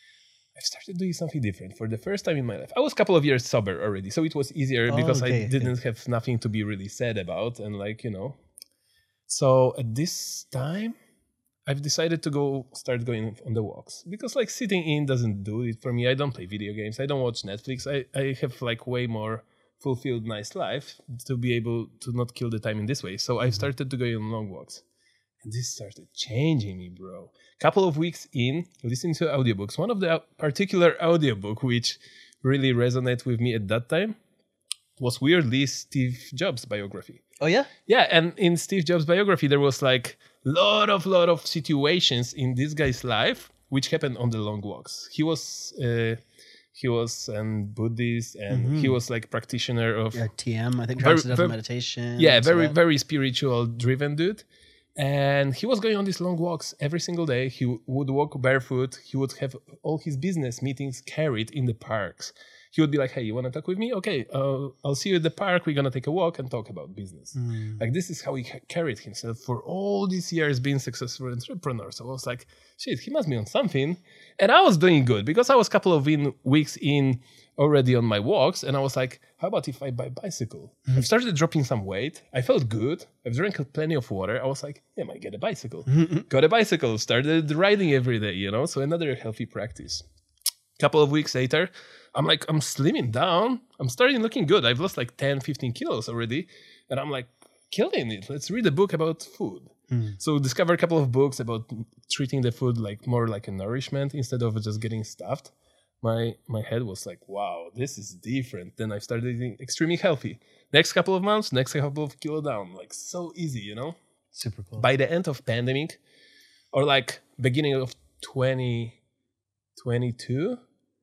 I started doing something different for the first time in my life. I was a couple of years sober already, so it was easier Oh, because okay, I didn't have nothing to be really sad about, and like you know. So at this time, I've decided to go start going on the walks because like sitting in doesn't do it for me. I don't play video games. I don't watch Netflix. I, I have like way more fulfilled, nice life to be able to not kill the time in this way. So I started to go on long walks. And this started changing me, bro. Couple of weeks in, listening to audiobooks. One of the particular audiobook which really resonated with me at that time was weirdly Steve Jobs' biography. Oh yeah. Yeah, and in Steve Jobs' biography, there was like lot of lot of situations in this guy's life which happened on the long walks. He was uh, he was a Buddhist, and he was like practitioner of Yeah. T M. I think Very- transcendental very- meditation. yeah, and so very that- very spiritual driven dude. And he was going on these long walks every single day. He w- would walk barefoot. He would have all his business meetings carried in the parks. He would be like, hey, you want to talk with me? Okay, uh, I'll see you at the park. We're going to take a walk and talk about business. Mm. Like, this is how he ca- carried himself for all these years being successful entrepreneur. So I was like, shit, he must be on something. And I was doing good because I was a couple of in, weeks in already on my walks. And I was like, how about if I buy a bicycle? I've started dropping some weight. I felt good. I've drank plenty of water. I was like, yeah, I might get a bicycle. Got a bicycle, started riding every day, you know? So another healthy practice. Couple of weeks later, I'm like, I'm slimming down. I'm starting looking good. I've lost like ten, fifteen kilos already. And I'm like, killing it. Let's read a book about food. Mm. So discover a couple of books about treating the food like more like a nourishment instead of just getting stuffed. My my head was like, wow, this is different. Then I started eating extremely healthy. Next couple of months, next couple of kilo down. Like so easy, you know? Super cool. By the end of pandemic, or like beginning of twenty twenty-two,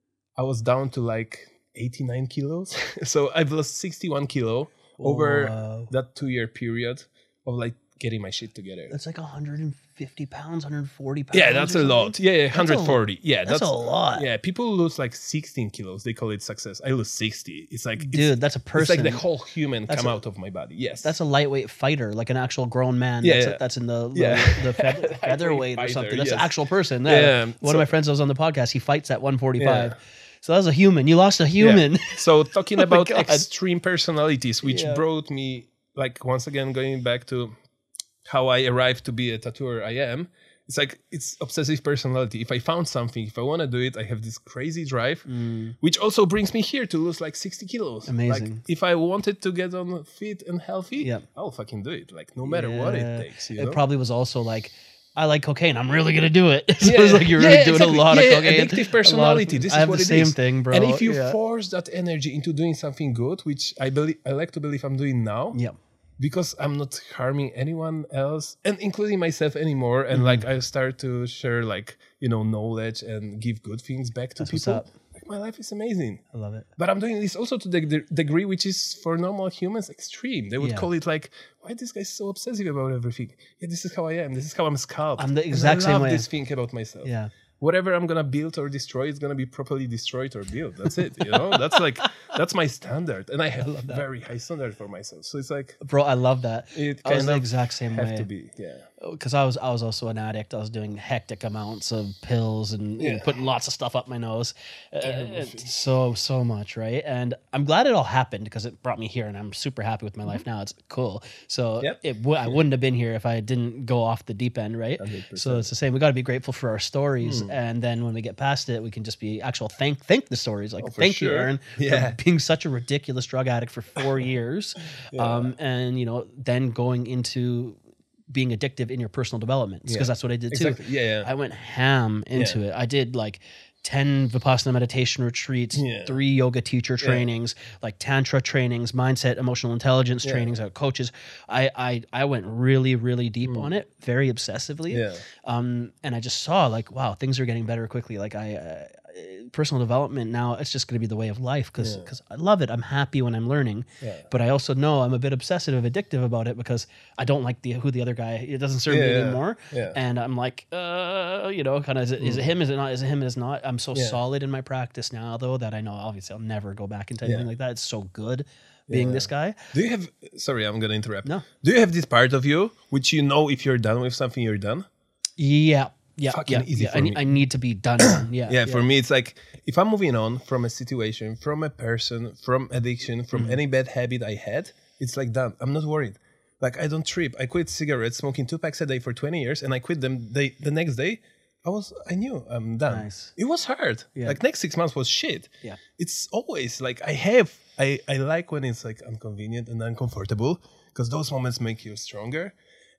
I was down to like eighty-nine kilos. So I've lost sixty-one kilo over Wow. that two year period of like getting my shit together. That's like one hundred fifty pounds, one hundred forty pounds. Yeah, that's or a something. lot. Yeah, yeah, one hundred forty. Yeah, That's, a lot. Yeah, people lose like sixteen kilos. They call it success. I lose sixty. It's like, Dude, it's, that's a it's person. like the whole human That's come a- out of my body. Yes. That's a lightweight fighter, like an actual grown man. Yeah, that's, yeah. that's in the the, Yeah. the feather, featherweight or fighter, something. That's an yes. actual person. Yeah, Yeah. One so- of my friends that was on the podcast, he fights at one forty-five. Yeah. So that was a human. You lost a human. Yeah. So talking Oh my about God. extreme personalities, which Yeah. brought me, like, once again, going back to how I arrived to be a tattooer I am, it's like, it's obsessive personality. If I found something, if I want to do it, I have this crazy drive, which also brings me here to lose like sixty kilos. Amazing. Like, if I wanted to get on fit and healthy, Yeah. I'll fucking do it. Like, no matter what Yeah. it takes. You It know? probably was also like, I like cocaine. I'm really gonna do it. So Yeah. it's like you're Yeah, really yeah, doing exactly. a lot Yeah, of yeah, cocaine. addictive A lot of- personality. This I is have what the it same is. thing, bro. And if you Yeah. force that energy into doing something good, which I believe, I like to believe I'm doing now, yeah. because I'm not harming anyone else, and including myself anymore, and Mm-hmm. like I start to share like, you know, knowledge and give good things back to That's what's people. up. Like, my life is amazing. I love it. But I'm doing this also to the de- degree which is for normal humans extreme. They would Yeah. call it like, why this guy's so obsessive about everything? Yeah, this is how I am. This is how I'm sculpted. I'm the And exact I same love way. this thing about myself. Yeah. Whatever I'm gonna build or destroy is gonna be properly destroyed or built. That's it. You know, that's like that's my standard, and I have a very high standard for myself. So it's like Bro, I love that. it I was kind the of exact same have way. to be. Yeah. Because I was I was also an addict. I was doing hectic amounts of pills and, and Yeah. putting lots of stuff up my nose, Uh, Everything. so so much, right? And I'm glad it all happened because it brought me here, and I'm super happy with my life now. It's cool. So Yep. it w- I wouldn't have been here if I didn't go off the deep end, right? one hundred percent. So it's the same. We got to be grateful for our stories, and then when we get past it, we can just be actual thank thank the stories. Like Oh, for thank you, sure. Aaron, Yeah. for being such a ridiculous drug addict for four years, um, and you know then going into being addictive in your personal development because Yeah. that's what I did too. Exactly. Yeah, yeah. I went ham into it. I did like ten Vipassana meditation retreats, Yeah. three yoga teacher trainings, like tantra trainings, mindset, emotional intelligence Yeah. trainings, uh, coaches. I, I I went really, really deep on it, very obsessively. Yeah. Um, and I just saw like, wow, things are getting better quickly. Like I, uh, personal development now, it's just going to be the way of life because Yeah. I love it. I'm happy when I'm learning, Yeah. but I also know I'm a bit obsessive, addictive about it because I don't like the who the other guy. It doesn't serve me Yeah, yeah, anymore, yeah. and I'm like, uh, you know, kind of is it, is it him? Is it not? Is it him? Is it not? I'm so Yeah. solid in my practice now, though, that I know obviously I'll never go back into anything Yeah. like that. It's so good being Yeah. this guy. Do you have? Sorry, I'm gonna interrupt. No. Do you have this part of you which you know if you're done with something, you're done? Yeah, yeah, Fucking yeah. easy yeah. for I, me. ne- I need to be done. done. Yeah, Yeah, for me, it's like if I'm moving on from a situation, from a person, from addiction, from Mm-hmm. any bad habit I had, it's like done. I'm not worried. Like I don't trip. I quit cigarettes, smoking two packs a day for twenty years, and I quit them they, the next day. I was, I knew I'm done. Nice. It was hard. Yeah. Like next six months was shit. Yeah. It's always like I have, I, I like when it's like inconvenient and uncomfortable because those moments make you stronger.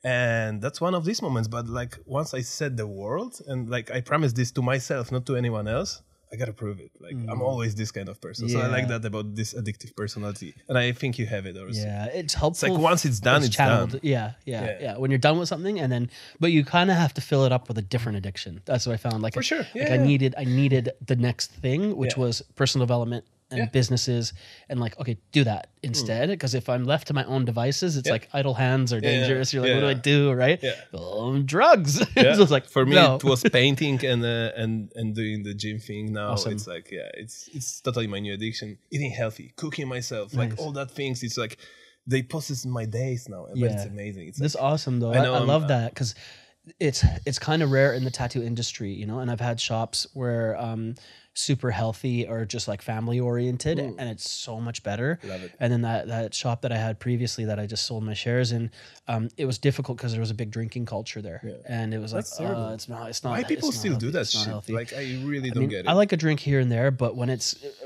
And that's one of these moments. But like once I set the world and like I promised this to myself, not to anyone else, I gotta prove it. Like I'm always this kind of person. So I like Yeah. that about this addictive personality. And I think you have it also. Yeah, it's helpful. like once it's done, it's channeled. done. Yeah, yeah, yeah, Yeah. When you're done with something, and then, but you kind of have to fill it up with a different addiction. That's what I found. Like For I- sure. like Yeah, I yeah. needed, I needed the next thing, which Yeah. was personal development and Yeah. businesses, and like, okay, do that instead. Because if I'm left to my own devices, it's Yeah. like idle hands are Yeah, yeah. dangerous. You're like, what do I Yeah. do? Right? Yeah. Um, drugs. Yeah. So it's like for me no. it was painting and uh, and and doing the gym thing. Now Awesome. it's like yeah it's it's totally my new addiction. Eating healthy, cooking myself, like Nice. all that things. It's like they possess my days now, but it's Yeah. amazing. It's This is like, awesome though. I I, know I I'm- love that because it's it's kind of rare in the tattoo industry, you know. And I've had shops where um, super healthy or just like family oriented, and it's so much better. Love it. And then that that shop that I had previously that I just sold my shares in, um, it was difficult because there was a big drinking culture there, and it was like, That's terrible. uh, it's not, it's not. why it's people not still do healthy, that it's not shit? healthy. Like I really I don't mean, get it. I like a drink here and there, but when it's uh,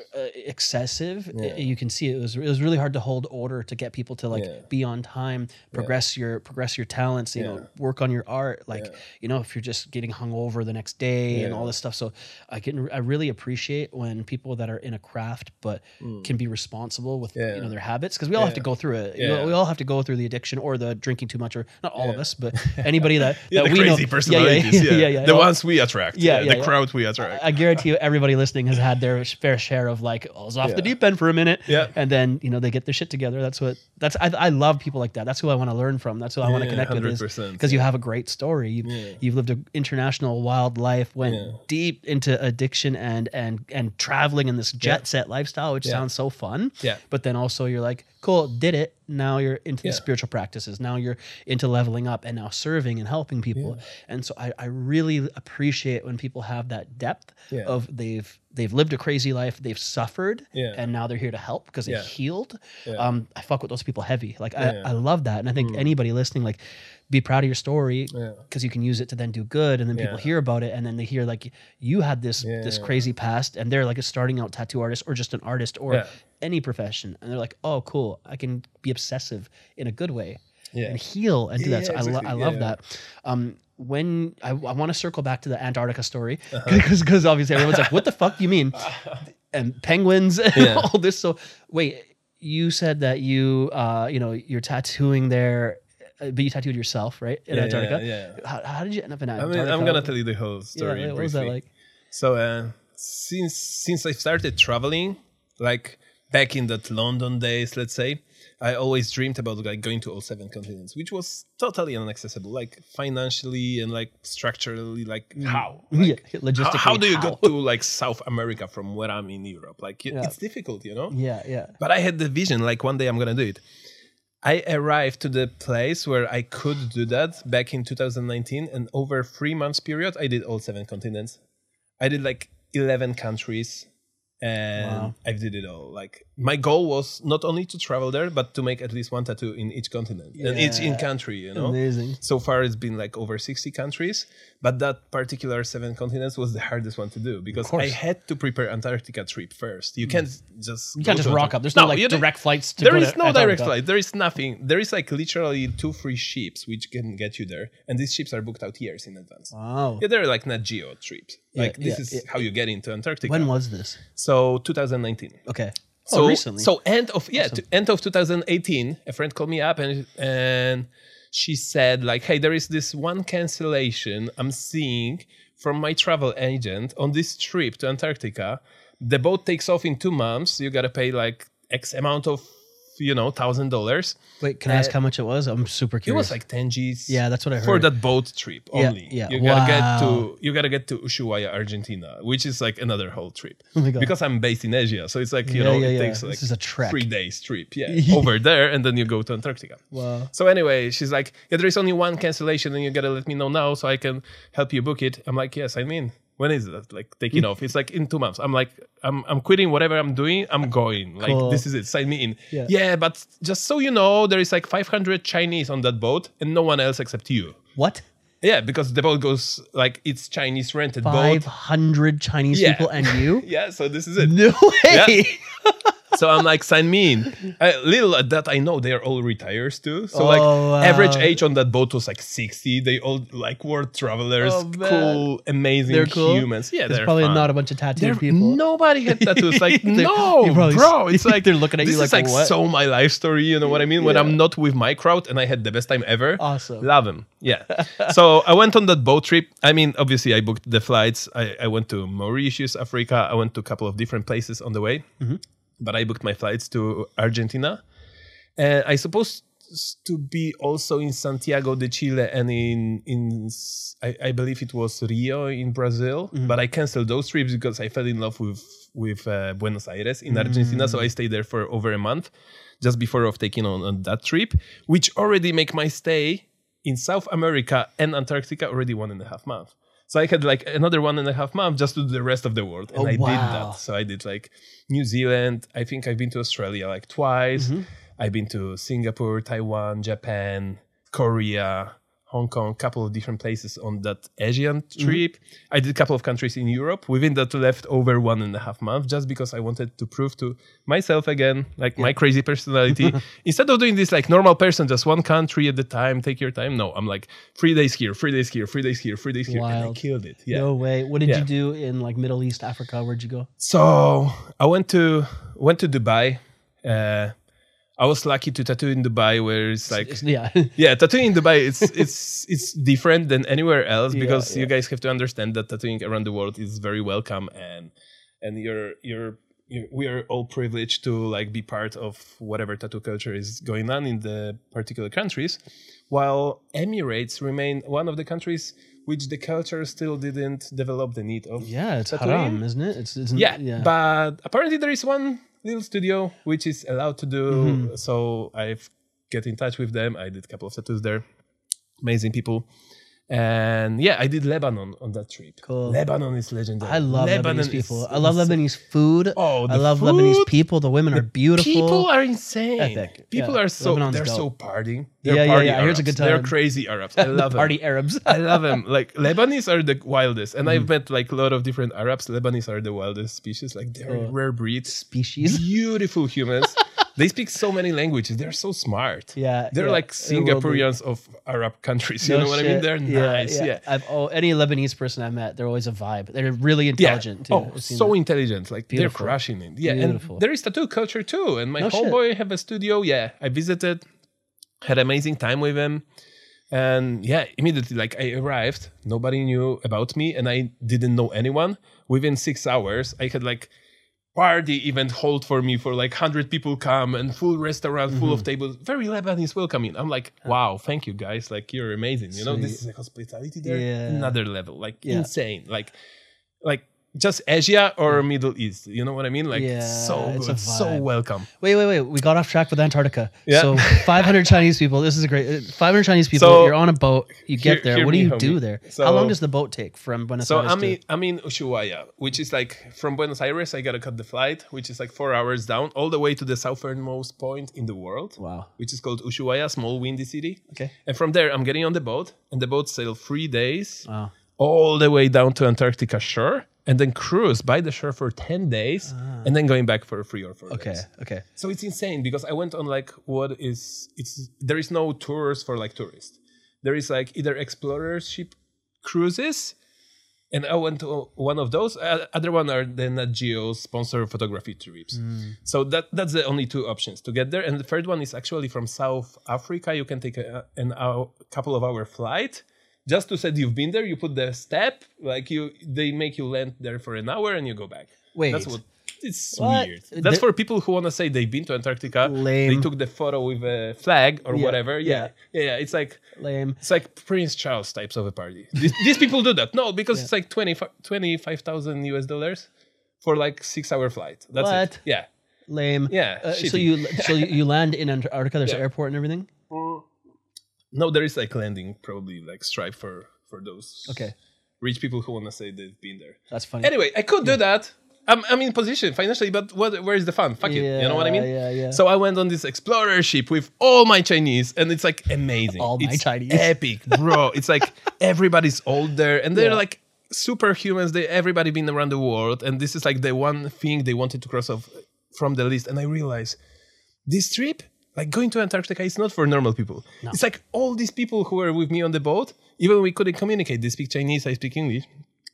excessive. Yeah. It- you can see it was it was really hard to hold order to get people to like Yeah. be on time, progress your progress your talents, you Yeah. know, work on your art. Like Yeah. you know, if you're just getting hung over the next day and all Yeah. this stuff. So I can I really appreciate when people that are in a craft but can be responsible with Yeah. you know their habits, because we all have to Yeah. go through it. You know, Yeah. we all have to go through the addiction or the drinking too much, or not all of us, but anybody that, Yeah, that the we crazy know. personalities. Yeah, yeah, yeah. The Well, ones we attract. Yeah, Yeah, yeah, the yeah. crowd we attract. I guarantee you, everybody listening has had their fair share of like, oh, I was off the Yeah. deep end for a minute, Yeah. and then you know they get their shit together. That's what that's. I, I love people like that. That's who I want to learn from. That's who I want to Yeah, connect with, one hundred percent, because you have a great story. You Yeah. you've lived an international wild life, went Yeah. deep into addiction and and and traveling in this jet set lifestyle, which Yeah. sounds so fun. Yeah. But then also you're like, cool, did it. Now you're into Yeah. the spiritual practices. Now you're into leveling up and now serving and helping people. And so I, I really appreciate when people have that depth Yeah. of they've they've lived a crazy life, they've suffered, Yeah. and now they're here to help because they Yeah. healed. Yeah. Um, I fuck with those people heavy. Like Yeah. Mm. I, I love that. And I think anybody listening, like, be proud of your story Yeah. because you can use it to then do good, and then people Yeah. hear about it, and then they hear like you had this this Yeah. crazy past, and they're like a starting out tattoo artist or just an artist or Yeah. any profession, and they're like, oh, cool, I can be obsessive in a good way Yeah. and heal and do Yeah, that. So yeah, I, lo- exactly. I love Yeah. that. Um, when I, I want to circle back to the Antarctica story Uh-huh. because obviously everyone's like, what the fuck do you mean? And penguins and Yeah. all this. So wait, you said that you uh, you know you're tattooing there. uh, But you tattooed yourself, right? In Yeah, Antarctica. yeah, yeah. How, how did you end up in I Antarctica? mean, I'm gonna tell you the whole story. Yeah, what was that briefly. like? So uh, since since I started traveling, like back in that London days, let's say, I always dreamed about like going to all seven continents, which was totally inaccessible, like financially and like structurally. Like how? Yeah, Like, how, logistically. how do you go to like South America from where I'm in Europe? Like it- Yeah. it's difficult, you know. Yeah, yeah. But I had the vision, like one day I'm gonna do it. I arrived to the place where I could do that back in two thousand nineteen, and over three months period, I did all seven continents. I did like eleven countries, and Wow. I did it all. Like my goal was not only to travel there, but to make at least one tattoo in each continent and each in Yeah. country. You know, Amazing. so far it's been like over sixty countries, but that particular seven continents was the hardest one to do because I course. had to prepare Antarctica trip first. You can't just You can't go just to rock Antarctica. up. There's no, like you don't- direct flights to there go is to no direct Antarctica. flight. There is nothing. There is like literally two free ships which can get you there, and these ships are booked out years in advance. Wow. Yeah, they're like Nat Geo trips. Yeah, Like this yeah, is yeah. how you get into Antarctica. When was this? So twenty nineteen. Okay. So oh, recently. So end of yeah, to, end of twenty eighteen, a friend called me up and and she said like, hey, there is this one cancellation I'm seeing from my travel agent on this trip to Antarctica. The boat takes off in two months. You gotta pay like X amount of you know thousand dollars. Wait, can I ask how much it was? I'm super It curious. was like ten G's. Yeah, that's what I For heard. that boat trip Yeah, only. yeah. You gotta Wow. get to you gotta get to Ushuaia, Argentina, which is like another whole trip. Oh my God. Because I'm based in Asia, so it's like you Yeah, know yeah, it yeah. takes This like is a trek. three days trip, yeah, over there, and then you go to Antarctica. Wow. So anyway, she's like, yeah, there is only one cancellation, and you gotta let me know now so I can help you book it. I'm like, yes, I'm in. When is that? Like taking off? It's like in two months. I'm like, I'm I'm quitting whatever I'm doing. I'm going. Like Cool. this is it. Sign me in. Yeah. yeah, but just so you know, there is like five hundred Chinese on that boat, and no one else except you. What? Yeah, because the boat goes like it's Chinese rented Five boat. hundred Chinese Yeah. people and you? Yeah, so this is it. No way. So I'm like, sign me in. Uh, little at that, I know they are all retired too. So Oh, like wow. average age on that boat was like sixty. They all like world travelers, Oh, man. cool, amazing They're cool. humans. Yeah, There's they're probably fun. not a bunch of tattooed There- people. Nobody had tattoos. Like, They're- no, you probably- bro. It's like they're looking at this you is like, like what? so my life story. You know what I mean? When Yeah. I'm not with my crowd, and I had the best time ever. Awesome. Love them. Yeah. So I went on that boat trip. I mean, obviously, I booked the flights. I, I went to Mauritius, Africa. I went to a couple of different places on the way. Mm-hmm. But I booked my flights to Argentina. And I supposed to be also in Santiago de Chile and in in I, I believe it was Rio in Brazil, Mm-hmm. but I canceled those trips because I fell in love with with uh, Buenos Aires in Argentina. So I stayed there for over a month, just before of taking on, on that trip, which already make my stay in South America and Antarctica already one and a half month. So I had like another one and a half month just to do the rest of the world. And Oh, I wow. did that. So I did like New Zealand. I think I've been to Australia like twice. Mm-hmm. I've been to Singapore, Taiwan, Japan, Korea, Hong Kong, couple of different places on that Asian trip. Mm-hmm. I did a couple of countries in Europe. Within that left over one and a half month, just because I wanted to prove to myself again, like yeah. my crazy personality. Instead of doing this like normal person, just one country at the time, take your time. No, I'm like three days here, three days here, three days here, three days here. Wild. And I killed it. Yeah. No way. What did yeah. you do in like Middle East, Africa? Where'd you go? So I went to went to Dubai. Uh, I was lucky to tattoo in Dubai, where it's like it's, yeah, yeah, tattooing in Dubai it's it's it's different than anywhere else because yeah, yeah. you guys have to understand that tattooing around the world is very welcome, and and you're you're, you're we are all privileged to like be part of whatever tattoo culture is going on in the particular countries, while Emirates remain one of the countries which the culture still didn't develop the need of. Yeah, it's tattooing. Haram, isn't it? It's, it's yeah, yeah, but apparently there is one little studio which is allowed to do. Mm-hmm. So I've get in touch with them. I did a couple of tattoos there. Amazing people. And yeah, I did Lebanon on that trip. Cool. Lebanon is legendary. I love Lebanon Lebanese people. I love Lebanese food. Oh, I love food, Lebanese people. The women are beautiful. People are insane. Epic. People yeah. are so Lebanon's they're dope. so partying. They're yeah, party yeah, yeah. Arabs. Here's a good time. They're crazy Arabs. I love the them. Party Arabs. I love them. Like Lebanese are the wildest, and mm. I've met like a lot of different Arabs. Lebanese are the wildest species. Like they're oh. rare breeds. Species. Beautiful humans. They speak so many languages. They're so smart. Yeah, they're yeah. like Singaporeans of Arab countries. You no know what shit. I mean? They're yeah, nice. Yeah. yeah. I've, oh, any Lebanese person I've met, they're always a vibe. They're really intelligent yeah. too. Oh, so that. intelligent. Like Beautiful. they're crushing it. Yeah, Beautiful. and there is tattoo culture too. And my no homeboy shit. have a studio. Yeah, I visited, had amazing time with him. And yeah, immediately, like I arrived, nobody knew about me and I didn't know anyone. Within six hours, I had like party event hold for me for like one hundred people come and full restaurant, mm-hmm. full of tables. Very Lebanese welcoming. I'm like, wow, thank you guys. Like you're amazing. You know, Sweet. this is like hospitality there. Yeah. Another level, like yeah. insane. Like, like just Asia or Middle East. You know what I mean? Like yeah, so good, so welcome. Wait, wait, wait. We got off track with Antarctica. Yeah. So five hundred Chinese people. This is a great. five hundred Chinese people. So, you're on a boat. You get hear, there. hear what do you homie. do there? So, How long does the boat take from Buenos so Aires? So I'm to... in, I'm in Ushuaia, which is like from Buenos Aires. I gotta cut the flight, which is like four hours down, all the way to the southernmost point in the world. Wow. Which is called Ushuaia, small windy city. Okay. And from there, I'm getting on the boat, and the boat sail three days, wow. all the way down to Antarctica shore, and then cruise by the shore for ten days, ah. and then going back for three or four okay, days. Okay, okay. So it's insane because I went on like what is it's there is no tours for like tourists. There is like either explorership cruises, and I went to one of those. Uh, other one are the Nat Geo sponsored photography trips. Mm. So that that's the only two options to get there. And the third one is actually from South Africa. You can take a, an hour, couple of hour flight. Just to say you've been there, you put the step, like you, they make you land there for an hour and you go back. Wait, that's what it's what? weird. That's the, for people who want to say they've been to Antarctica. Lame. They took the photo with a flag or yeah, whatever. Yeah. Yeah. yeah, yeah. It's like lame. It's like Prince Charles types of a party. These, these people do that. No, because yeah. it's like twenty-five thousand U S dollars for like six hour flight. That's what? it. Yeah. Lame. Yeah. Uh, so you so you land in Antarctica. There's yeah. an airport and everything. Mm. No, there is like landing, probably like Stripe for. For those okay. rich people who want to say they've been there. That's funny. Anyway, I could yeah. do that. I'm, I'm in position financially, but what, where is the fun? Fuck yeah, it. You know what I mean? Yeah, yeah. So I went on this explorership with all my Chinese, and it's like amazing. All my it's Chinese. Epic, bro. It's like everybody's old there, and they're yeah. like superhumans. They everybody been around the world, and this is like the one thing they wanted to cross off from the list. And I realized this trip, like going to Antarctica, is not for normal people. No. It's like all these people who were with me on the boat, even we couldn't communicate. They speak Chinese, I speak English.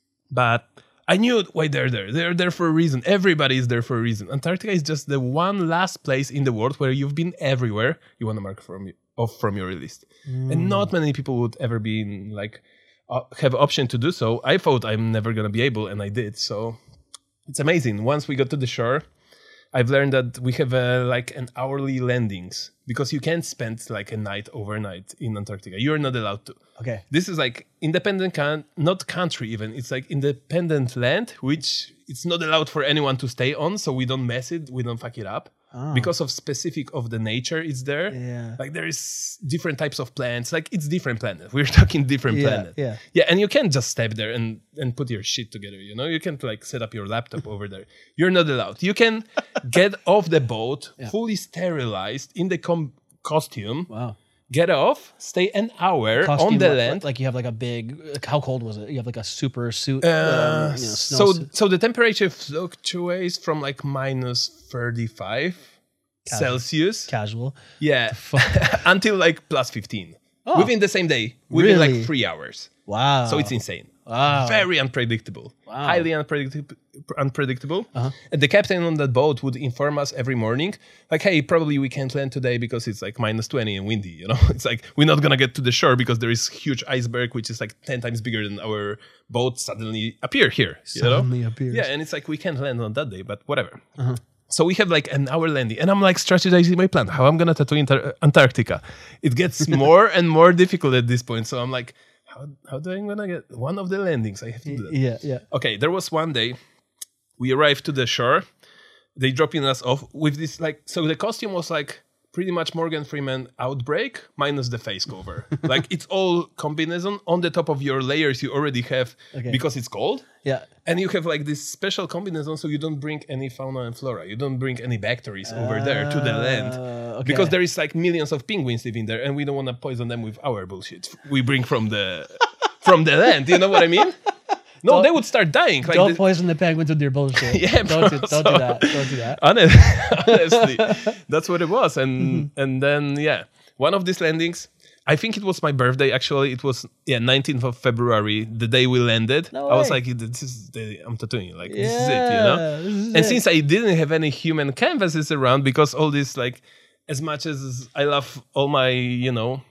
But I knew why they're there. They're there for a reason. Everybody is there for a reason. Antarctica is just the one last place in the world where you've been everywhere. You want to mark from off from your list. Mm. And not many people would ever be in, like, uh, have option to do so. I thought I'm never going to be able, and I did. So it's amazing. Once we got to the shore, I've learned that we have uh, like an hourly landings because you can't spend like a night overnight in Antarctica. You're not allowed to. Okay. This is like independent, can- not country even. It's like independent land, which it's not allowed for anyone to stay on. So we don't mess it. We don't fuck it up. Oh. Because of specific of the nature it's there. Yeah. Like there is different types of plants. Like it's different planet. We're talking different yeah, planet. Yeah. Yeah. And you can't just step there and, and put your shit together. You know, you can't like set up your laptop over there. You're not allowed. You can get off the boat, yeah. fully sterilized in the com- costume. Wow. get off, stay an hour Costume, on the like, land. like you have like a big. Like how cold was it? You have like a super suit. Uh, um, you know, snow so suit. so the temperature fluctuates from like minus thirty-five Casual. Celsius. Casual. Yeah, until like plus fifteen Oh. within the same day, within Really? like three hours. Wow. So it's insane. Wow. Very unpredictable. Wow. Highly unpredictable. Unpredictable. Uh-huh. And the captain on that boat would inform us every morning, like, "Hey, probably we can't land today because it's like minus twenty and windy." You know, it's like we're not gonna get to the shore because there is huge iceberg which is like ten times bigger than our boat suddenly appear here. You Suddenly know? appears. Yeah, and it's like we can't land on that day, but whatever. Uh-huh. So we have like an hour landing, and I'm like strategizing my plan, how I'm gonna tattoo Inter- Antarctica. It gets more and more difficult at this point. So I'm like, how how do I gonna get one of the landings? I have to do that. Yeah, yeah. Okay, there was one day we arrived to the shore. They dropping us off with this like, so the costume was like pretty much Morgan Freeman Outbreak minus the face cover. Like it's all combination. On the top of your layers you already have, Okay. because it's cold. Yeah. And you have like this special combination, so you don't bring any fauna and flora. You don't bring any bacteria over there to the land. Uh, okay. Because there is like millions of penguins living there, and we don't want to poison them with our bullshit we bring from the from the land. You know what I mean? No, Don't- they would start dying. Like Don't the- poison the penguins with your bullshit. Yeah, don't, bro, do, don't so- do that. Don't do that. Honest, honestly, that's what it was. And and then yeah, one of these landings, I think it was my birthday. Actually, it was yeah nineteenth of February, the day we landed. No I was way. like, this is the day I'm tattooing. Like Yeah, this is it, you know. this is And it. since I didn't have any human canvases around, because all this like, as much as I love all my you know,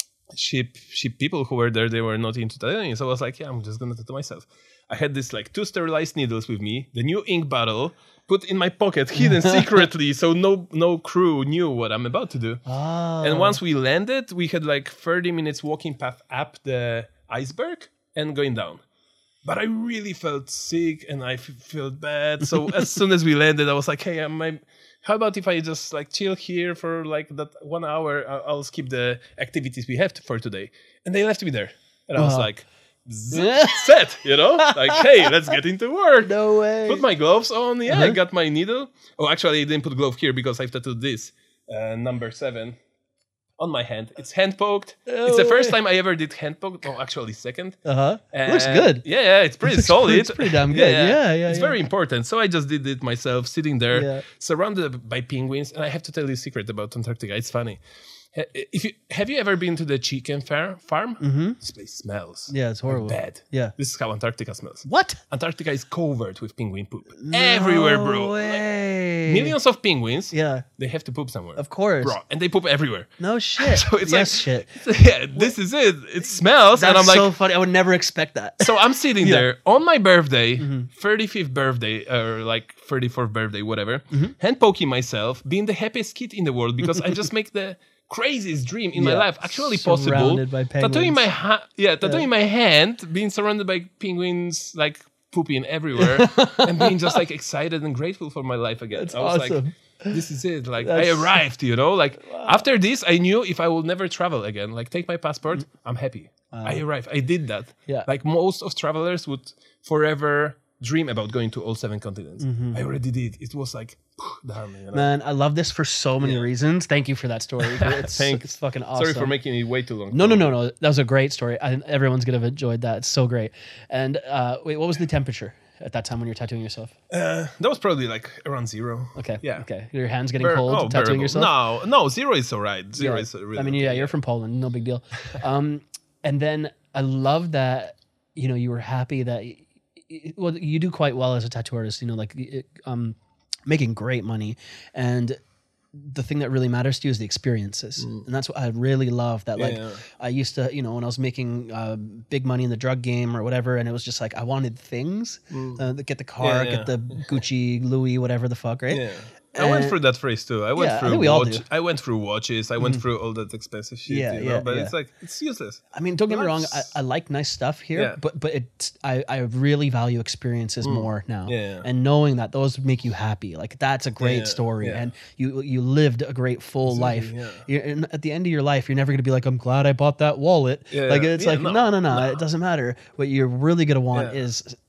sheep sheep people who were there, they were not into tattooing. So I was like, yeah, I'm just gonna tattoo myself. I had this like two sterilized needles with me, the new ink bottle put in my pocket, hidden secretly, so no no crew knew what I'm about to do. Oh. And once we landed, we had like thirty minutes walking path up the iceberg and going down. But I really felt sick and I f- felt bad. So as soon as we landed, I was like, hey, am I, how about if I just like chill here for like that one hour? I'll, I'll skip the activities we have to, for today. And they left me there. And I was Wow. like, zzz, set, you know? Like, hey, let's get into work. No way. Put my gloves on. Yeah, I Uh-huh. got my needle. Oh, actually, I didn't put glove here because I've tattooed this. Uh, number seven on my hand. It's hand poked. No it's the first way. time I ever did hand poked. Oh, actually, second. Uh huh. Uh, Looks good. Yeah, yeah, it's pretty Looks solid. pretty- it's pretty damn good. Yeah, yeah, It's yeah. very important. So I just did it myself, sitting there, Yeah. surrounded by penguins. And I have to tell you a secret about Antarctica. It's funny. Ha- If you have you ever been to the chicken far- farm? Mm-hmm. This place smells. Yeah, it's horrible. Bad. Yeah. This is how Antarctica smells. What? Antarctica is covered with penguin poop everywhere, bro. No Like, way. millions of penguins. Yeah. They have to poop somewhere. Of course. Bro, and they poop everywhere. No shit. So it's yes, like, shit. yeah, this is it. It smells, That's and I'm like, so funny. I would never expect that. so I'm sitting Yeah. there on my birthday, Mm-hmm. thirty-fifth birthday, or like thirty-fourth birthday, whatever, Mm-hmm. hand poking myself, being the happiest kid in the world because I just make the craziest dream in my Yeah. life actually possible. Surrounded by Tattooing penguins. my ha- yeah, tattooing my hand, being surrounded by penguins, like pooping everywhere, and being just like excited and grateful for my life again. That's I was awesome. like, this is it. Like That's- I arrived, you know. Like after this, I knew if I will never travel again, like take my passport, I'm happy. I arrived. I did that. Yeah. Like most of travelers would forever dream about going to all seven continents. I already did. It was like, darn me. You know? Man, I love this for so many reasons. Thank you for that story. It's, Thanks. it's fucking awesome. Sorry for making it way too long. No, no, no, no. That was a great story. I, everyone's gonna have enjoyed that. It's so great. And uh, wait, what was the temperature at that time when you're tattooing yourself? Uh, that was probably like around zero. Okay. Yeah. Okay. Your hands getting Bear- cold oh, tattooing bearable. yourself? No, no, zero is all right. Zero Yeah. is really I mean, yeah, okay, you're from Poland, no big deal. Um, and then I love that, you know, you were happy that, y- y- well, you do quite well as a tattoo artist, you know, like y- um, making great money. And the thing that really matters to you is the experiences. And that's what I really love that. Like Mm. Yeah. I used to, you know, when I was making uh, big money in the drug game or whatever, and it was just like, I wanted things, uh, get the car, Mm. Yeah, yeah. get the Gucci, Louis, whatever the fuck, right? Yeah. I went And- through that phase too. I went Yeah, I through think we all watch, do. Mm-hmm. I went through watches. I went through all that expensive shit. Yeah, you know? yeah, But yeah. it's like it's useless. I mean, don't get me wrong. I, Life's- I like nice stuff here, Yeah. but but it I, I really value experiences more now. Mm. Yeah. And knowing that those make you happy, like that's a great Yeah, story, yeah. and you you lived a great full life. yeah. You're, and at the end of your life, you're never gonna be like, I'm glad I bought that wallet. Yeah, like yeah. it's Yeah, like no, no, no, no, it doesn't matter. What you're really gonna want Yeah. is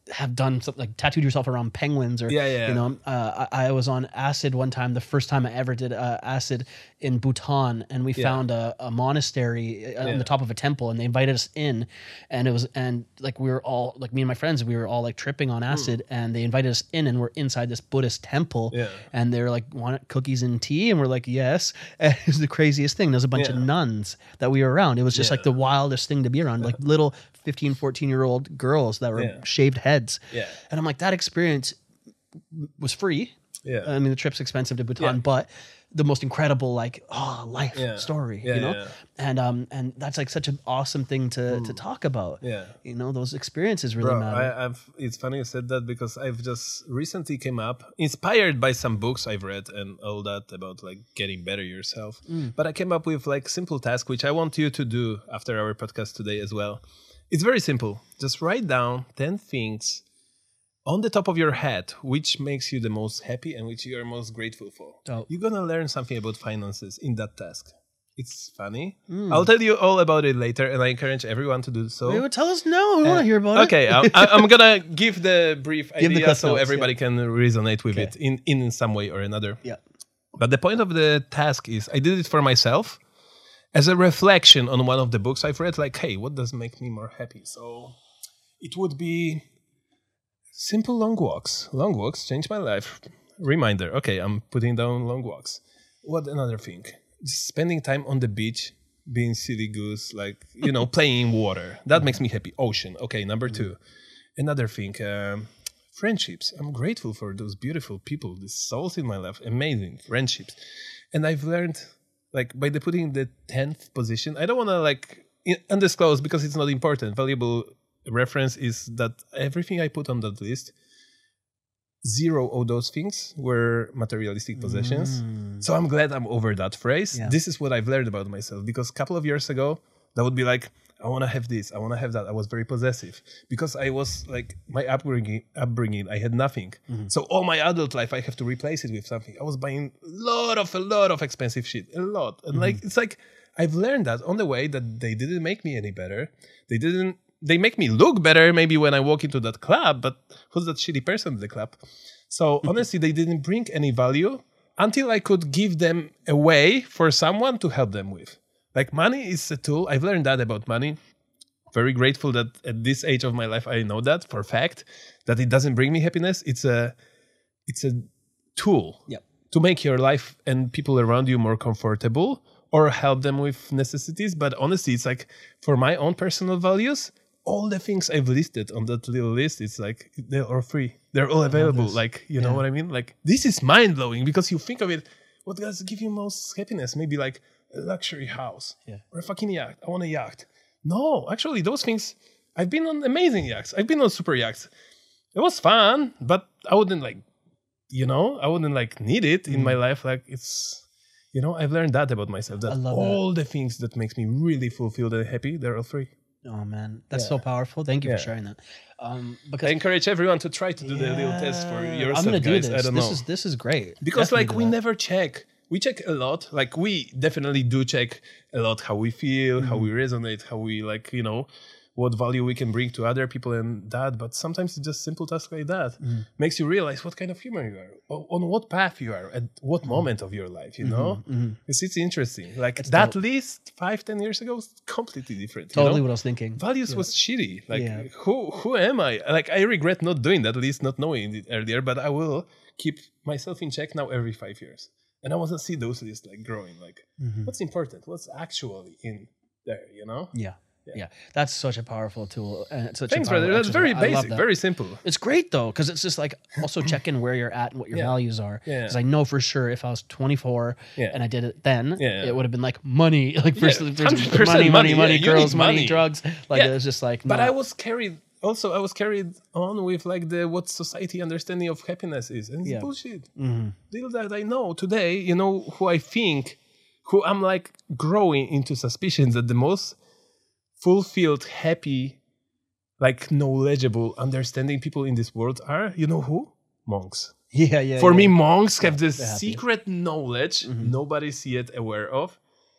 have done something like tattooed yourself around penguins or, Yeah, yeah. you know, uh, I, I was on acid one time, the first time I ever did uh, acid in Bhutan, and we Yeah. found a, a monastery on Yeah. the top of a temple, and they invited us in, and it was, and like we were all, like me and my friends, we were all like tripping on acid, and they invited us in, and we're inside this Buddhist temple, Yeah. and they're like, want cookies and tea? And we're like, yes. And it was the craziest thing. There's a bunch of Yeah. nuns that we were around. It was just Yeah. like the wildest thing to be around, like little fifteen, fourteen year old girls that were Yeah. shaved heads. Yeah. And I'm like, that experience was free. Yeah. I mean, the trip's expensive to Bhutan, Yeah. but the most incredible, like, oh, life Yeah. story, Yeah, you know? yeah. And um, and that's like such an awesome thing to to talk about. Yeah. You know, those experiences really Bro, matter. I, I've. It's funny you said that because I've just recently came up, inspired by some books I've read and all that about like getting better yourself. But I came up with like simple task which I want you to do after our podcast today as well. It's very simple. Just write down ten things on the top of your head which makes you the most happy and which you are most grateful for. Dope. You're gonna learn something about finances in that task. It's funny. I'll tell you all about it later, and I encourage everyone to do so. Wait, well, tell us now. We want to hear about Okay, it. I'm, I'm gonna give the brief Give the idea cliff so notes, everybody can resonate with it in, in some way or another. Yeah. But the point of the task is I did it for myself as a reflection on one of the books I've read, like, hey, what does make me more happy? So it would be simple long walks. Long walks change my life. Reminder, okay, I'm putting down long walks. What another thing? Just spending time on the beach, being silly goose, like, you know, playing in water. That makes me happy. Ocean. Okay, number two. Another thing, um, friendships. I'm grateful for those beautiful people, the souls in my life. Amazing friendships. And I've learned, like, by the putting the tenth position, I don't want to, like, in- undisclose because it's not important. Valuable reference is that everything I put on that list, zero of those things were materialistic possessions. So I'm glad I'm over that phrase. Yeah. This is what I've learned about myself, because a couple of years ago, that would be like, I want to have this, I want to have that. I was very possessive because I was like, my upbringing, upbringing I had nothing. So all my adult life, I have to replace it with something. I was buying a lot of, a lot of expensive shit, a lot. And like, it's like, I've learned that on the way that they didn't make me any better. They didn't, they make me look better maybe when I walk into that club, but who's that shitty person in the club? So honestly, they didn't bring any value until I could give them away for someone to help them with. Like, money is a tool. I've learned that about money. Very grateful that at this age of my life, I know that for a fact, that it doesn't bring me happiness. It's a, it's a tool Yep. to make your life and people around you more comfortable or help them with necessities. But honestly, it's like, for my own personal values, all the things I've listed on that little list, it's like, they're all free. They're all available. Like, you know Yeah. what I mean? Like, this is mind blowing because you think of it, what does give you most happiness? Maybe like a luxury house Yeah. or a fucking yacht. I want a yacht. No, actually, those things, I've been on amazing yachts. I've been on super yachts. It was fun, but I wouldn't like, you know, I wouldn't like need it in my life. Like, it's, you know, I've learned that about myself, that I love all the things that makes me really fulfilled and happy, they're all free. Oh man, that's Yeah. so powerful. Thank you Yeah. for sharing that. Um, I because encourage everyone to try to do the little test for Yeah, yourself, I'm gonna guys. do this. I don't this know. is this is great. Because Definitely like do we that. never check. We check a lot. Like we definitely do check a lot how we feel, how we resonate, how we like, you know, what value we can bring to other people and that. But sometimes it's just simple tasks like that makes you realize what kind of human you are, o- on what path you are, at what moment of your life, you know? It's, it's interesting. Like that dope. list five, ten years ago was completely different. you Totally know? what I was thinking. Values was shitty. Like Yeah. who who am I? Like I regret not doing that, at least not knowing it earlier, but I will keep myself in check now every five years. And I want to see those lists like growing. Like what's important? What's actually in there, you know? Yeah. yeah, That's such a powerful tool, and it's such Thanks, a powerful brother. That's very exercise. I love basic, that. very simple. It's great though, because it's just like also checking where you're at and what your Yeah. values are. Yeah. Because I know for sure if I was twenty-four Yeah. and I did it then, Yeah. it would have been like money, like first, Yeah, first one hundred percent money, money, money. money, Yeah, you girls, need money, money. drugs. Like Yeah. it was just like. But no. I was carried also I was carried on with like the what society understanding of happiness is. And it's Yeah. bullshit. Mhm. Deal that I know today, you know, who I think, who I'm like growing into suspicions that the most fulfilled, happy, like knowledgeable, understanding people in this world are, you know who? Monks. Yeah, yeah. For yeah. me, monks have this they're happy. secret knowledge nobody's yet aware of.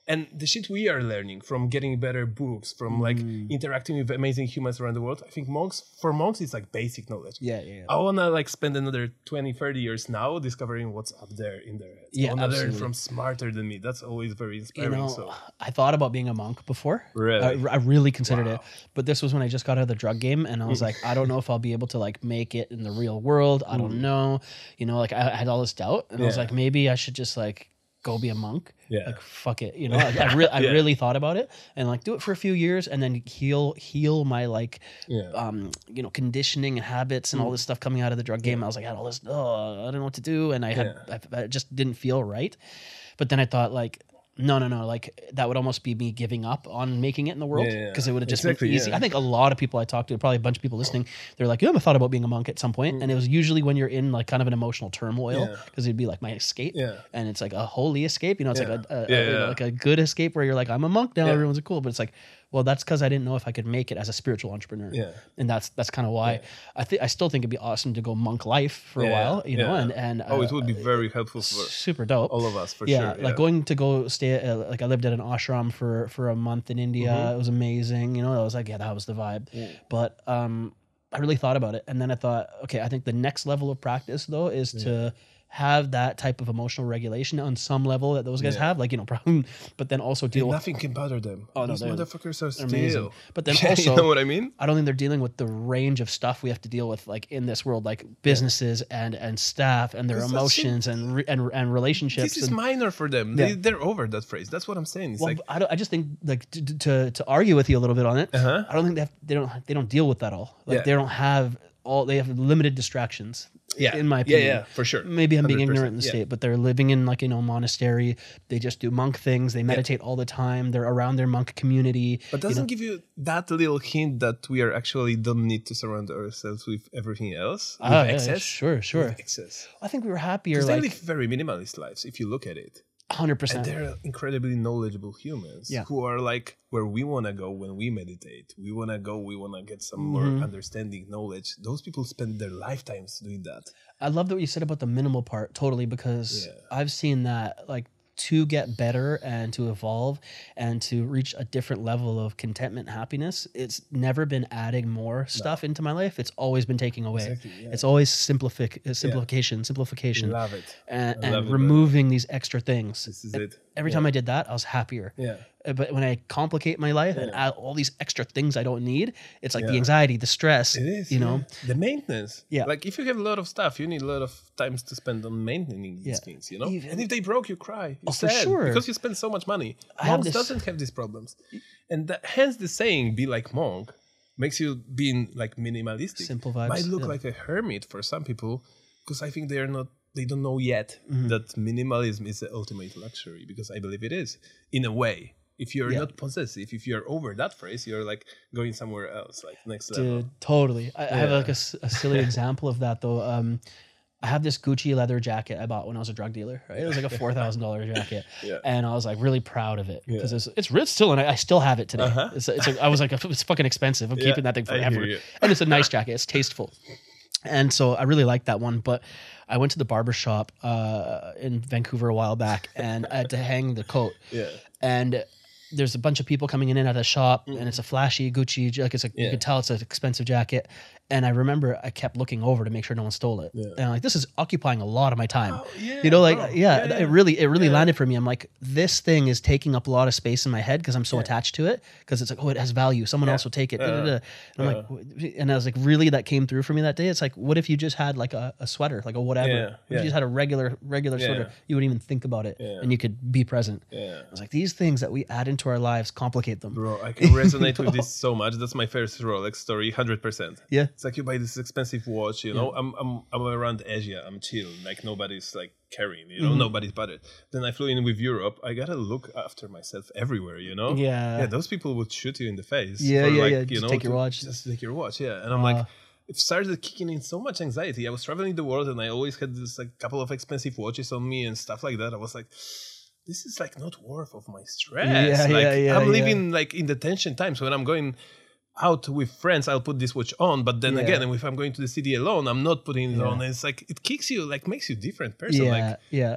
And the shit we are learning from getting better books, from like Mm. interacting with amazing humans around the world, I think monks, for monks, it's like basic knowledge. Yeah, yeah, yeah. I want to like spend another twenty, thirty years now discovering what's up there in their heads. Yeah, I want to learn absolutely. from smarter than me. That's always very You inspiring. know, so I thought about being a monk before. Really? I, I really considered Wow. it, but this was when I just got out of the drug game, and I was like, I don't know if I'll be able to like make it in the real world. I don't know, you know, like I, I had all this doubt, and I was Yeah. like, maybe I should just like go be a monk. Yeah. Like fuck it, you know. I, I, re- I Yeah. really thought about it, and like do it for a few years, and then heal heal my like, Yeah. um, you know, conditioning and habits and all this stuff coming out of the drug game. I was like, I had all this, oh, I don't know what to do, and I had, I, I just didn't feel right. But then I thought like. No, no, no. Like that would almost be me giving up on making it in the world Yeah, yeah. because it would have just Exactly, been easy. yeah. I think a lot of people I talked to, probably a bunch of people listening, they're like, "Yeah, I thought about being a monk at some point," and it was usually when you're in like kind of an emotional turmoil Yeah. because it'd be like my escape, Yeah. and it's like a holy escape. You know, it's Yeah. like a, a, Yeah, a- you know, yeah. like a good escape where you're like, "I'm a monk now, Yeah. everyone's cool," but it's like, well, that's because I didn't know if I could make it as a spiritual entrepreneur. Yeah. And that's that's kind of why I think I still think it'd be awesome to go monk life for a Yeah, while, you know, yeah. and and oh, uh, it would be very helpful for super dope. all of us, for yeah, sure. like going to go stay at, uh, like I lived at an ashram for for a month in India. Mm-hmm. It was amazing. You know, I was like, yeah, that was the vibe. But um, I really thought about it, and then I thought, okay, I think the next level of practice though is to have that type of emotional regulation on some level that those guys Yeah. have, like you know, problem, but then also deal with. Nothing can bother them. Oh, no, These they're- motherfuckers are still amazing. But then you also- know what I mean? I don't think they're dealing with the range of stuff we have to deal with, like in this world, like businesses and and staff and their 'Cause that's so- emotions and re- and and relationships. This is and, minor for them. Yeah. They, they're over that phrase. That's what I'm saying. It's well, like, I, don't, I just think like to, to to argue with you a little bit on it. Uh-huh. I don't think they have, they don't they don't deal with that all. Like Yeah. they don't have all they have limited distractions. yeah, in my yeah, opinion. yeah, for sure. Maybe I'm being one hundred ignorant in the percent, yeah. state, but they're living in like you know monastery. They just do monk things. They meditate all the time. They're around their monk community. But you doesn't know? give you that little hint that we are actually don't need to surround ourselves with everything else, with Ah, yeah, excess? sure, sure. With excess. I think we were happier Because they like live very minimalist lives, if you look at it. hundred And percent. they're incredibly knowledgeable humans Yeah. who are like where we want to go when we meditate. We want to go, we want to get some more Mm-hmm. understanding, knowledge. Those people spend their lifetimes doing that. I love that what you said about the minimal part totally because Yeah. I've seen that like to get better and to evolve and to reach a different level of contentment and happiness, it's never been adding more stuff into my life. It's always been taking away. Exactly, yeah. It's always simplific- uh, simplification, simplification, Love it. and, I love and it, removing these extra things. This is And it. Every time I did that, I was happier. Yeah. Uh, But when I complicate my life and add all these extra things I don't need, it's like the Yeah. anxiety, the stress, It is, you know? yeah. The maintenance. Yeah. Like if you have a lot of stuff, you need a lot of times to spend on maintaining these Yeah. things, you know? Even- and if they broke, you cry. You're Oh, for sad sure. Because you spend so much money. I have Monks this- doesn't have these problems. And that, hence the saying, be like monk, makes you being like minimalistic. Simple vibes, Might look yeah. like a hermit for some people because I think they are not, they don't know yet Mm-hmm. that minimalism is the ultimate luxury because I believe it is in a way. If you're Yeah. not possessive, if you're over that phrase, you're like going somewhere else, like next level. Dude, totally. I, I have Yeah. like a, s- a silly example of that though. Um, I have this Gucci leather jacket I bought when I was a drug dealer. Right, it was like a four thousand dollar jacket, Yeah. and I was like really proud of it because Yeah. it's it's rich still, and I, I still have it today. Uh-huh. It's, it's like, I was like, it's fucking expensive. I'm Yeah, keeping that thing I hear forever, you. and it's a nice jacket. It's tasteful, and so I really like that one. But I went to the barber shop uh, in Vancouver a while back, and I had to hang the coat. Yeah. And there's a bunch of people coming in and out of the shop, and it's a flashy Gucci, like it's a, you Mm-hmm. Yeah. can tell it's an expensive jacket. And I remember I kept looking over to make sure no one stole it. Yeah. And I'm like, this is occupying a lot of my time. Oh, yeah, you know, like bro. yeah, Yeah, it yeah. really, it really Yeah. landed for me. I'm like, this thing is taking up a lot of space in my head because I'm so attached to it. Because it's like, oh, it has value. Someone Yeah. else will take it. da, da, Uh, da. And I'm like, w- and I was like, really, that came through for me that day. It's like, what if you just had like a, a sweater, like a whatever? Yeah, What if yeah. you just had a regular, regular Yeah. sweater? You wouldn't even think about it, Yeah. and you could be present. Yeah. I was like, these things that we add into our lives complicate them. Bro, I can resonate with this so much. That's my first Rolex story, one hundred percent. Yeah. It's like you buy this expensive watch, you know, I'm, I'm I'm around Asia, I'm chill, like nobody's like carrying, you know, Mm-hmm. nobody's bothered. Then I flew in with Europe, I gotta look after myself everywhere, you know? Yeah. Yeah, those people would shoot you in the face. Yeah, for yeah, like, yeah, You just know, take your to- watch. Just take your watch, yeah. And I'm like, it started kicking in so much anxiety. I was traveling the world and I always had this like couple of expensive watches on me and stuff like that. I was like, this is like not worth of my stress. Yeah, like yeah, yeah, I'm yeah. living like in the tension times when I'm going out with friends, I'll put this watch on. But then Yeah. again, if I'm going to the city alone, I'm not putting it Yeah. on. It's like it kicks you, like makes you a different person. Yeah, Like yeah.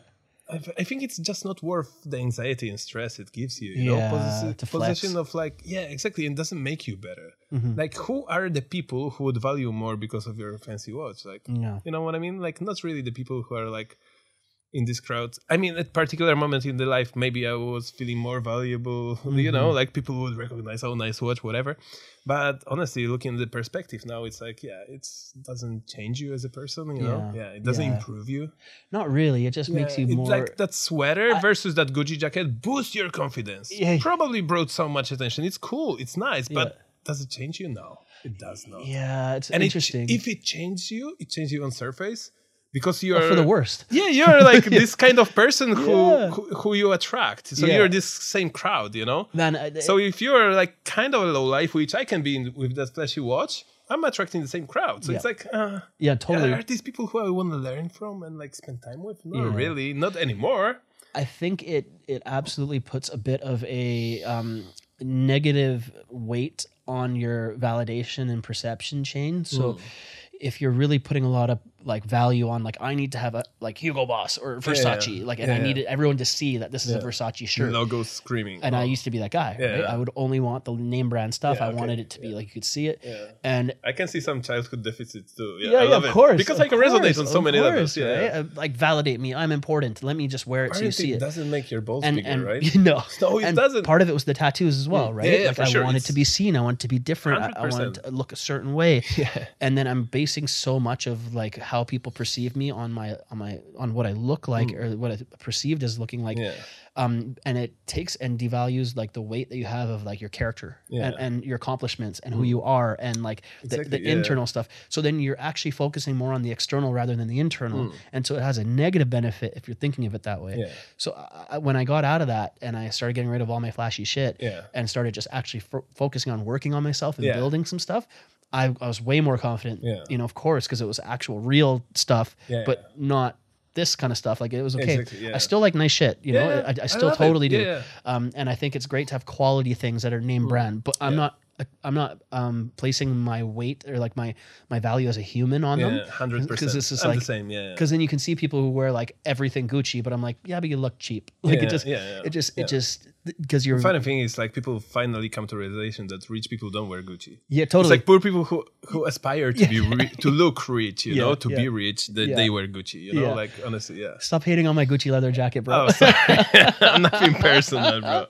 I, I think it's just not worth the anxiety and stress it gives you. You Yeah, know, Posi- to flex. position of like, yeah, exactly. It doesn't make you better. Mm-hmm. Like, who are the people who would value more because of your fancy watch? Like, Yeah. you know what I mean? Like, not really the people who are like in this crowd. I mean, at particular moment in the life, maybe I was feeling more valuable. Mm-hmm. You know, like people would recognize, oh, nice watch, whatever. But honestly, looking at the perspective now, it's like, yeah, it doesn't change you as a person. You know, Yeah. yeah, it doesn't Yeah. improve you. Not really. It just makes you It's more. like that sweater versus that Gucci jacket boost your confidence. Yeah. Probably brought so much attention. It's cool. It's nice. But Yeah. does it change you? No, it does not. Yeah, it's And interesting. It, if it changes you, it changes you on surface because you're for the worst. Yeah, you're like this kind of person who, Yeah. who who you attract. So Yeah. you're this same crowd, you know. Man, I- So if you're like kind of a low life, which I can be in, with that flashy watch, I'm attracting the same crowd. So Yeah. it's like, uh, yeah, totally. are these people who I want to learn from and like spend time with? Not Yeah. really, not anymore. I think it it absolutely puts a bit of a um, negative weight on your validation and perception chain. So if you're really putting a lot of like value on like I need to have a like Hugo Boss or Versace, yeah. like and Yeah, I yeah. needed everyone to see that this is a Versace shirt. Logo screaming. And I Oh. used to be that guy. Yeah, right? yeah. I would only want the name brand stuff. Yeah, I okay. wanted it to be like you could see it. Yeah. And I can see some childhood deficits too. Yeah, yeah, I yeah, love of it. course. Because of I can resonate course, on so of many course, levels. Yeah, right? Uh, Like validate me. I'm important. Let me just wear it so you see Parenting it. doesn't make your balls and bigger, and right? you know, No, it and doesn't. part of it was the tattoos as well, right? Yeah, yeah, like for I sure. wanted It's to be seen. I wanted to be different. I, I wanted one hundred percent. to look a certain way. Yeah. And then I'm basing so much of like how people perceive me on my on my on what I look like or what I perceived as looking like. Mm. Yeah. Um, and it takes and devalues like the weight that you have of like your character Yeah. and, and your accomplishments and who you are and like the, Exactly, the yeah. internal stuff. So then you're actually focusing more on the external rather than the internal. Mm. And so it has a negative benefit if you're thinking of it that way. Yeah. So I, I- when I got out of that and I started getting rid of all my flashy shit Yeah. and started just actually fo- focusing on working on myself and Yeah. building some stuff, I, I was way more confident, Yeah. you know, of course, because it was actual real stuff, Yeah, but yeah. not this kind of stuff. Like it was okay. Exactly, yeah. I still like nice shit, you Yeah, know, yeah. I, I I still love it. totally do. Yeah, yeah. Um, and I think it's great to have quality things that are name brand, but I'm Yeah. not, I'm not um, placing my weight or like my, my value as a human on them. Yeah, one hundred percent. Because this is I'm like, the same, yeah. yeah. because then you can see people who wear like everything Gucci, but I'm like, yeah, but you look cheap. Like Yeah, it just, yeah, yeah. it just, Yeah. it just, because you're, Funny thing is, like, people finally come to realization that rich people don't wear Gucci. yeah, It's totally. like poor people who, who aspire to be ri- to look rich, you Yeah, know, to yeah. be rich, that Yeah. they wear Gucci, you know, Yeah. like honestly, yeah. Stop hating on my Gucci leather jacket, bro. Oh, sorry, I'm not being personal, bro.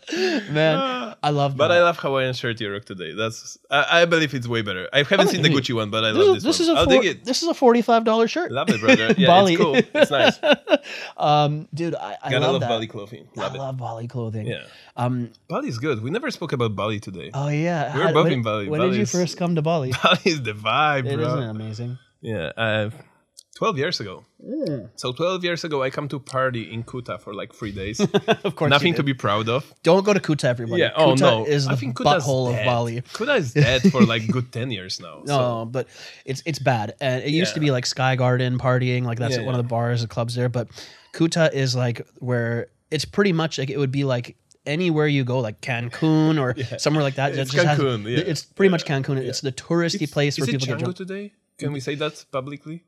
Man, I love But that. I love Hawaiian shirt you rock today. That's I, I believe it's way better. I haven't seen the I mean, Gucci one, but I this, love is, this, this is one. a I'll four, dig it. this is a forty-five dollars shirt. Love it, brother. Yeah, Bali. it's cool. It's nice. um, dude, I, I Gotta love, love that. Bali clothing. Love I it. love Bali clothing. Yeah, Um. Bali's good. We never spoke about Bali today. Oh yeah. We're How- both when, in Bali. When did you Bali's- first come to Bali? Bali is the vibe, It bro. isn't it amazing? Yeah, uh, twelve years ago. So twelve years ago, I come to party in Kuta for like three days. Of course. Nothing you to did. be proud of. Don't go to Kuta, everybody. Yeah. Oh Kuta no. is the I think Kuta's butthole dead. of Bali. Kuta is dead for like good ten years now. No, So. but it's it's bad. And it used to Yeah. be like Sky Garden partying, like that's Yeah, one of yeah. the bars, the clubs there. But Kuta is like where it's pretty much like it would be like anywhere you go, like Cancun or somewhere like that. that It's just has- Cancun, yeah. It's pretty much Yeah. Cancun. It's the touristy It's- place is where it people get Django drunk. today? Can we say that publicly?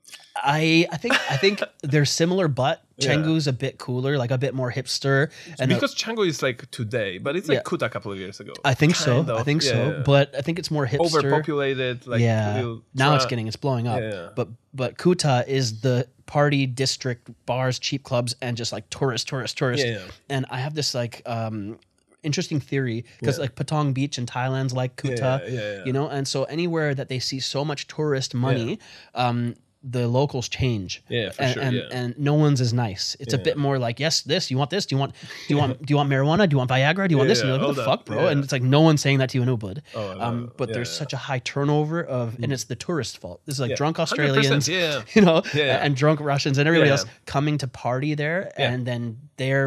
I I think I think they're similar, but Yeah. Canggu's a bit cooler, like a bit more hipster. And uh, Because Django is like today, but it's like Yeah. Kuta a couple of years ago. I think so. Kind of. I think Yeah, so. yeah. But I think it's more hipster. Overpopulated. Like yeah. little Now it's tra- getting it's blowing up. Yeah, yeah. But but Kuta is the party district, bars, cheap clubs, and just like tourist, tourist, tourist. Yeah, yeah. And I have this like um interesting theory because Yeah. like Patong Beach in Thailand's like Kuta, Yeah, yeah, yeah. you know, and so anywhere that they see so much tourist money, um, the locals change. Yeah, for and, sure, And, yeah. and no one's as nice. It's a Yeah. bit more like, yes, this. You want this? Do you want? Do you want? Do you want marijuana? Do you want Viagra? Do you want this? And Yeah, you're like, what the all that. fuck, bro? Yeah. And it's like no one's saying that to you in Ubud. Oh, I know. um, but Yeah, there's yeah. such a high turnover of, and it's the tourist fault. This is like Yeah. drunk one hundred percent, Australians, yeah. you know, Yeah, yeah. and drunk Russians and everybody Yeah. else coming to party there, Yeah. and then they're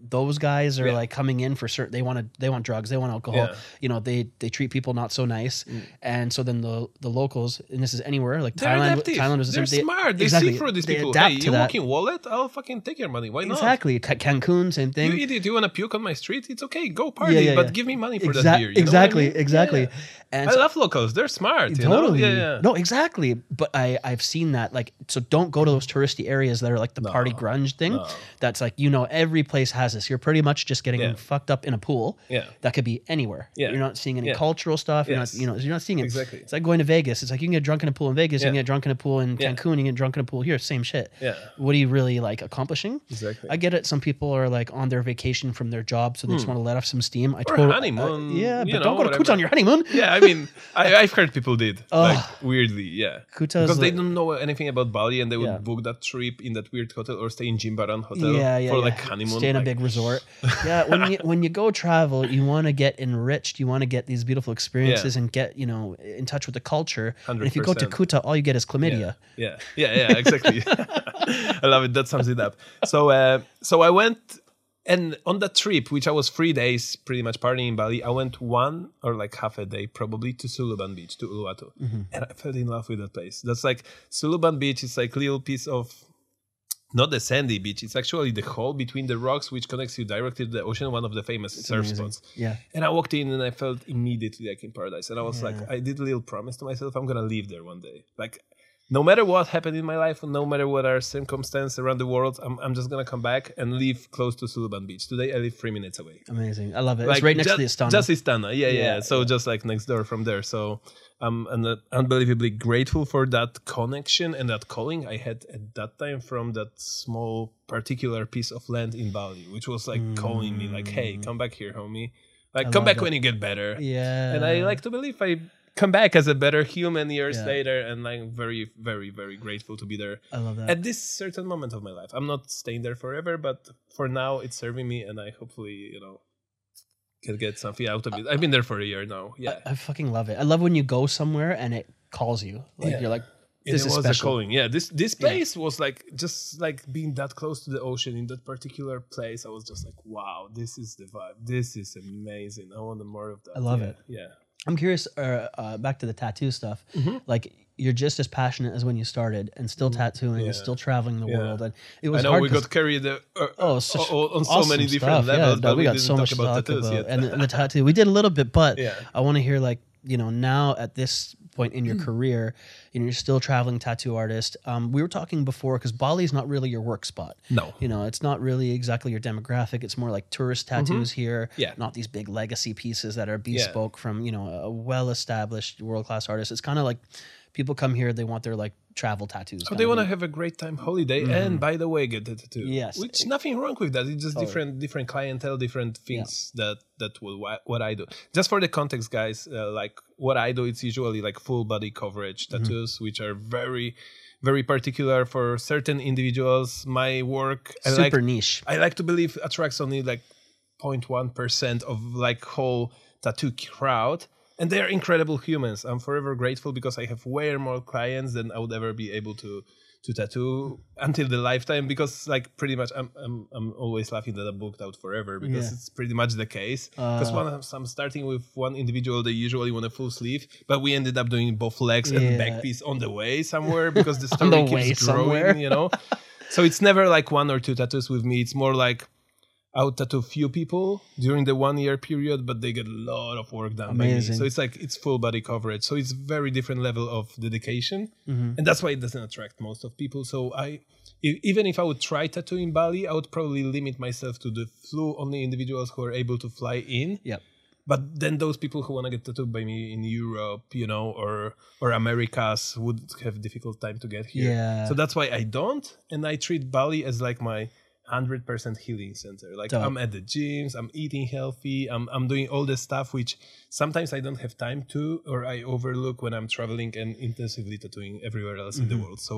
those guys are Yeah. like coming in for certain. They want to. They want drugs. They want alcohol. Yeah. You know, they they treat people not so nice, and so then the the locals, and this is anywhere like They're Thailand. adaptive. Thailand was the They're same. smart. They exactly, see through these they people. adapt Hey, to you that. walking wallet? I'll fucking take your money. Why not? Exactly. Ca- Cancun, same thing. You idiot! You want to puke on my street? It's okay. Go party, Yeah, yeah, but yeah. give me money for Exac- that beer. You exactly, know what I mean? exactly. Yeah. And I so- love locals. They're smart. You Totally. Know? Yeah, yeah. No, exactly. But I, I've seen that. Like, so don't go to those touristy areas that are like the party grunge thing. no. That's like, you know, every place has this. You're pretty much just getting Yeah. fucked up in a pool. Yeah. That could be anywhere. Yeah. You're not seeing any Yeah. cultural stuff. You're Yes. not, you know, you're not seeing it. Exactly. It's like going to Vegas. It's like you can get drunk in a pool in Vegas. You Yeah. can get drunk in a pool in Yeah. Cancun. You can get drunk in a pool here. Same shit. Yeah. What are you really like accomplishing? Exactly. I get it. Some people are like on their vacation from their job, so they just want to let off some steam. I Hmm. Or totally, honeymoon, yeah, you but know, don't go to whatever. Kuta on your honeymoon. Yeah, I mean, I, I've heard people did Ugh. like weirdly, yeah, Kuta is because they like- don't know anything about Bali and they would Yeah. book that trip in that weird hotel or stay in Jimbaran hotel Yeah, yeah, for yeah. like honeymoon. Stay in a like- big resort. Yeah, when you when you go travel, you want to get enriched. You want to get these beautiful experiences Yeah. and get you know in touch with the culture. And one hundred percent. if you go to Kuta, all you get is chlamydia. Yeah, yeah, yeah, exactly. I love it. That sums it up. So, uh, so I went, and on that trip, which I was three days, pretty much partying in Bali, I went one or like half a day probably to Suluban Beach, to Uluwatu, Mm-hmm. and I fell in love with that place. That's like Suluban Beach is like a little piece of. Not the sandy beach, it's actually the hole between the rocks which connects you directly to the ocean, one of the famous surf amazing. spots. Yeah. And I walked in and I felt immediately like in paradise. And I was like, I did a little promise to myself, I'm gonna live there one day. Like, no matter what happened in my life, no matter what are circumstances around the world, I'm, I'm just gonna come back and live close to Suluban Beach. Today I live three minutes away. Amazing. I love it. Like, it's right next ju- to the Istana. Just Istana, yeah, yeah. Yeah, So yeah. just like next door from there. So I'm un- unbelievably grateful for that connection and that calling I had at that time from that small particular piece of land in Bali, which was like calling me like, hey, come back here, homie. Like, I come love back that. when you get better. yeah. And I like to believe I come back as a better human years Yeah. later, and I'm very, very, very grateful to be there I love that. at this certain moment of my life. I'm not staying there forever, but for now it's serving me, and I hopefully, you know, can get something out of it. I've been there for a year now. Yeah, I fucking love it. I love when you go somewhere and it calls you. Like Yeah. you're like, And this it is was a special. calling. Yeah, this this place was like just like being that close to the ocean in that particular place. I was just like, wow, this is the vibe. This is amazing. I want more of that. I love Yeah, it. Yeah. I'm curious. Uh, uh, back to the tattoo stuff. Like you're just as passionate as when you started, and still tattooing, and Yeah. still traveling the Yeah. world. And it was I know hard we 'cause- got carried uh, uh, Oh, such o- on so awesome many different stuff. levels, Yeah, but we got didn't so talk much about to talk tattoos about. yet. And, the, and the tattoo, we did a little bit, but Yeah. I want to hear like you know now at this point in your career, you know, you're still traveling tattoo artist. Um, we were talking before because Bali is not really your work spot. No. you know, it's not really exactly your demographic. It's more like tourist tattoos here. Mm-hmm. Yeah. not these big legacy pieces that are bespoke from you know a well-established world-class artist. It's kind of like people come here, they want their like travel tattoos. Oh, kinda they want to thing. have a great time holiday, and by the way, get the tattoo. Yes. which nothing wrong with that. It's just Totally. different, different clientele, different things that that what wha- what I do. Just for the context, guys, uh, like what I do, it's usually like full body coverage tattoos, which are very, very particular for certain individuals. My work, I like, super niche. I like to believe attracts only like zero point one percent of like whole tattoo crowd. And they're incredible humans. I'm forever grateful because I have way more clients than I would ever be able to to tattoo until the lifetime. Because like pretty much, I'm I'm I'm always laughing that I'm booked out forever because Yeah. it's pretty much the case. Because Uh, one I'm starting with one individual, they usually want a full sleeve, but we ended up doing both legs Yeah. and back piece on the way somewhere because the On story the keeps way growing. somewhere. You know, so it's never like one or two tattoos with me. It's more like. I would tattoo few people during the one year period, but they get a lot of work done by me. Amazing. So it's like it's full body coverage. So it's very different level of dedication, Mm-hmm. and that's why it doesn't attract most of people. So I, e- even if I would try tattoo in Bali, I would probably limit myself to the few only individuals who are able to fly in. Yep. But then those people who want to get tattooed by me in Europe, you know, or or Americas would have difficult time to get here. Yeah. So that's why I don't, and I treat Bali as like my one hundred percent healing center. Like Dope. I'm at the gyms, I'm eating healthy, I'm I'm doing all the stuff which sometimes I don't have time to, or I overlook when I'm traveling and intensively tattooing everywhere else in the world. So